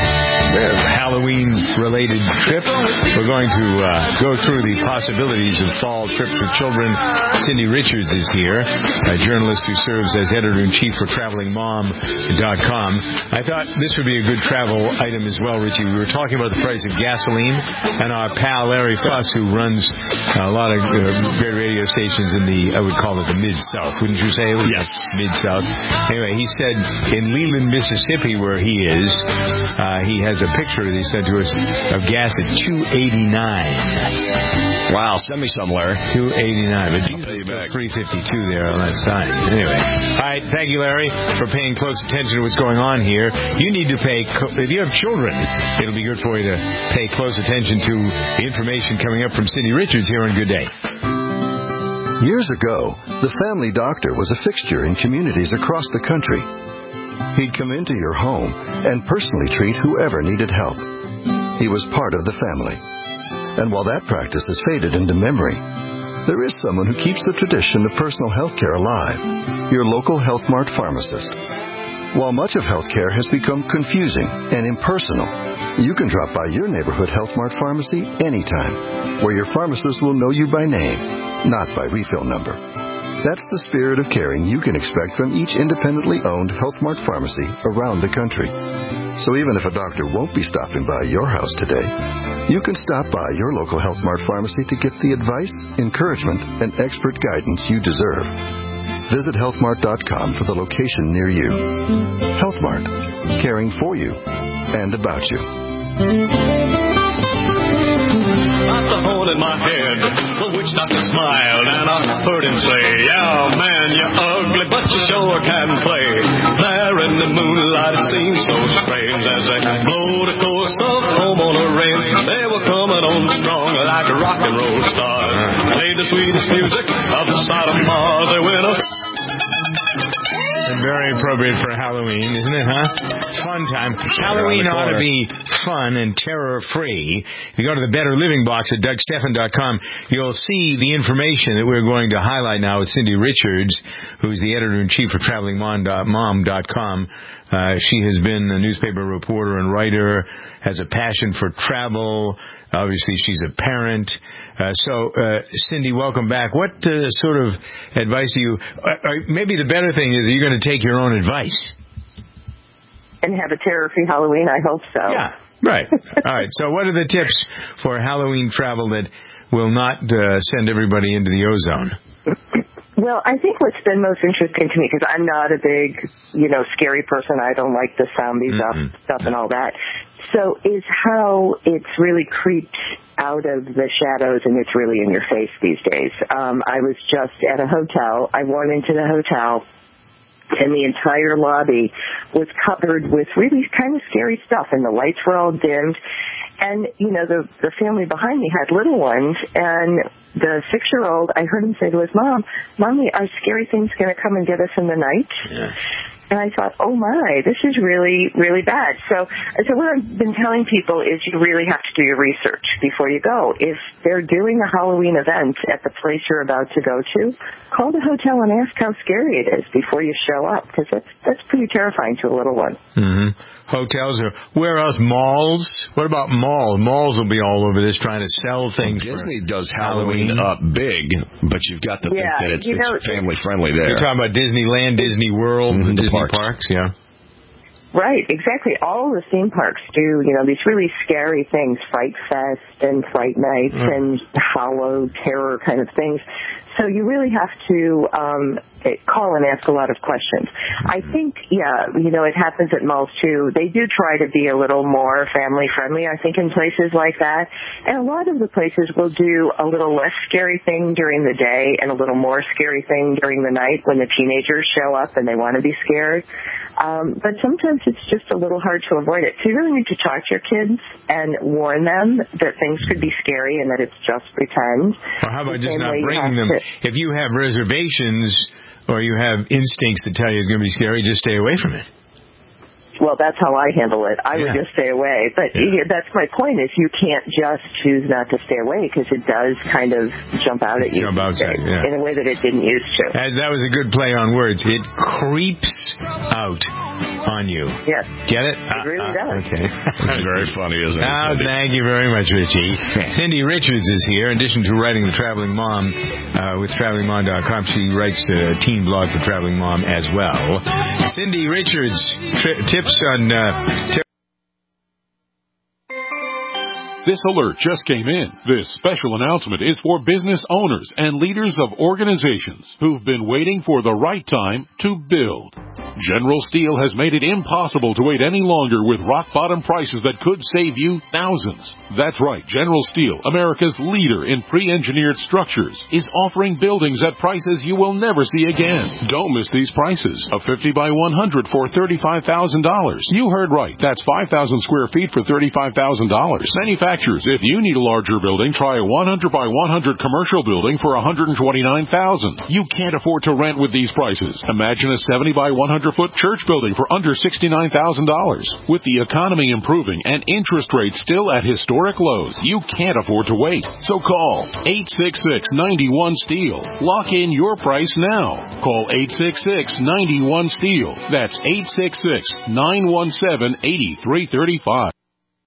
[SPEAKER 2] Halloween-related trip. We're going to uh, go through the possibilities of fall trips with children. Cindy Richards is here, a journalist who serves as editor-in-chief for traveling mom dot com. I thought this would be a good travel item as well, Richie. We were talking about the price of gasoline, and our pal Larry Fuss, who runs a lot of uh, great radio stations in the, I would call it the Mid-South, wouldn't you say? It was
[SPEAKER 10] yes.
[SPEAKER 2] Mid-South. Anyway, he said in Leland, Mississippi, where he is, uh, he has a picture that he sent to us of gas at two eighty-nine.
[SPEAKER 12] Wow, send me some, Larry.
[SPEAKER 2] two eighty-nine, but diesel's three fifty-two there on that sign. Anyway, all right, thank you, Larry, for paying close attention to what's going on here. You need to pay, if you have children, it'll be good for you to pay close attention to the information coming up from Cindy Richards here on Good Day.
[SPEAKER 23] Years ago, the family doctor was a fixture in communities across the country. He'd come into your home and personally treat whoever needed help. He was part of the family. And while that practice has faded into memory, there is someone who keeps the tradition of personal health care alive, your local Health Mart pharmacist. While much of healthcare has become confusing and impersonal, you can drop by your neighborhood Health Mart pharmacy anytime, where your pharmacist will know you by name, not by refill number. That's the spirit of caring you can expect from each independently owned Health Mart pharmacy around the country. So even if a doctor won't be stopping by your house today, you can stop by your local Health Mart pharmacy to get the advice, encouragement, and expert guidance you deserve. Visit health mart dot com for the location near you. Health Mart, caring for you and about you.
[SPEAKER 24] Got the hole in my head, the witch doctor smiled, and I heard him say, yeah, man, you're ugly, but you sure can play. There in the moonlight, it seemed so strange as they blowed a course of home on a range. They were coming on strong like rock and roll stars. Played the sweetest music of the side of Mars. They went up.
[SPEAKER 2] And very appropriate for Halloween, isn't it, huh? Fun time. Halloween ought to be fun and terror-free. If you go to the Better Living box at Doug Stephan dot com, you'll see the information that we're going to highlight now with Cindy Richards, who's the editor-in-chief for traveling mom dot com. Uh, she has been a newspaper reporter and writer, has a passion for travel. Obviously, she's a parent. Uh, so, uh, Cindy, welcome back. What uh, sort of advice do you... Uh, maybe the better thing is you're going to take your own advice.
[SPEAKER 13] And have a terror-free Halloween, I hope so.
[SPEAKER 2] Yeah, right. All right. So what are the tips for Halloween travel that will not uh, send everybody into the ozone?
[SPEAKER 13] Well, I think what's been most interesting to me, because I'm not a big, you know, scary person. I don't like the zombie mm-hmm. stuff, stuff and all that. So is how it's really creeped out of the shadows and it's really in your face these days. Um, I was just at a hotel. I went into the hotel and the entire lobby was covered with really kind of scary stuff, and the lights were all dimmed. And, you know, the the family behind me had little ones, and the six-year-old, I heard him say to his mom, Mommy, are scary things going to come and get us in the night?
[SPEAKER 2] Yeah.
[SPEAKER 13] And I thought, oh, my, this is really, really bad. So, so what I've been telling people is you really have to do your research before you go. If they're doing a Halloween event at the place you're about to go to, call the hotel and ask how scary it is before you show up, because that's, that's pretty terrifying to a little one.
[SPEAKER 2] Mm-hmm. Hotels are, where else? Malls? What about malls? Malls will be all over this trying to sell things.
[SPEAKER 12] Well, Disney does Halloween, Halloween up big, but you've got to
[SPEAKER 13] yeah,
[SPEAKER 12] think that it's,
[SPEAKER 13] you know,
[SPEAKER 12] it's family-friendly there.
[SPEAKER 2] You're talking about Disneyland, Disney World, mm-hmm, Disney parks. parks, yeah.
[SPEAKER 13] Right, exactly. All the theme parks do, you know, these really scary things, Fright Fest and Fright Nights mm. and Hollow Terror kind of things. So you really have to um, call and ask a lot of questions. I think, yeah, you know, it happens at malls too. They do try to be a little more family-friendly, I think, in places like that. And a lot of the places will do a little less scary thing during the day and a little more scary thing during the night when the teenagers show up and they want to be scared. Um, but sometimes it's just a little hard to avoid it. So you really need to talk to your kids and warn them that things could be scary and that it's just pretend.
[SPEAKER 2] Or how about just not bringing them? To, if you have reservations or you have instincts that tell you it's going to be scary, just stay away from it.
[SPEAKER 13] Well, that's how I handle it. I yeah. would just stay away. But yeah. that's my point, is you can't just choose not to stay away, because it does kind of jump out at you
[SPEAKER 2] jump outside, yeah.
[SPEAKER 13] in a way that it didn't used to.
[SPEAKER 2] And that was a good play on words. It creeps out on you.
[SPEAKER 13] Yes.
[SPEAKER 2] Get it?
[SPEAKER 13] It uh, really does.
[SPEAKER 2] Uh, okay.
[SPEAKER 12] That's very funny, isn't it?
[SPEAKER 2] Oh, thank you very much, Richie. Cindy Richards is here. In addition to writing The Traveling Mom uh, with traveling mom dot com, she writes a teen blog for Traveling Mom as well. Cindy Richards, tri- tips on... Uh, t-
[SPEAKER 14] This alert just came in. This special announcement is for business owners and leaders of organizations who've been waiting for the right time to build. General Steel has made it impossible to wait any longer with rock-bottom prices that could save you thousands. That's right, General Steel, America's leader in pre-engineered structures, is offering buildings at prices you will never see again. Don't miss these prices. A fifty by one hundred for thirty-five thousand dollars. You heard right. That's five thousand square feet for thirty-five thousand dollars. Manufacturers, if you need a larger building, try a one hundred by one hundred commercial building for one hundred twenty-nine thousand dollars. You can't afford to rent with these prices. Imagine a seventy by one hundred foot church building for under sixty-nine thousand dollars. With the economy improving and interest rates still at historic lows, you can't afford to wait. So call eight six six, nine one, STEEL. Lock in your price now. Call eight six six, nine one, STEEL. That's eight six six, nine one seven, eight three three five.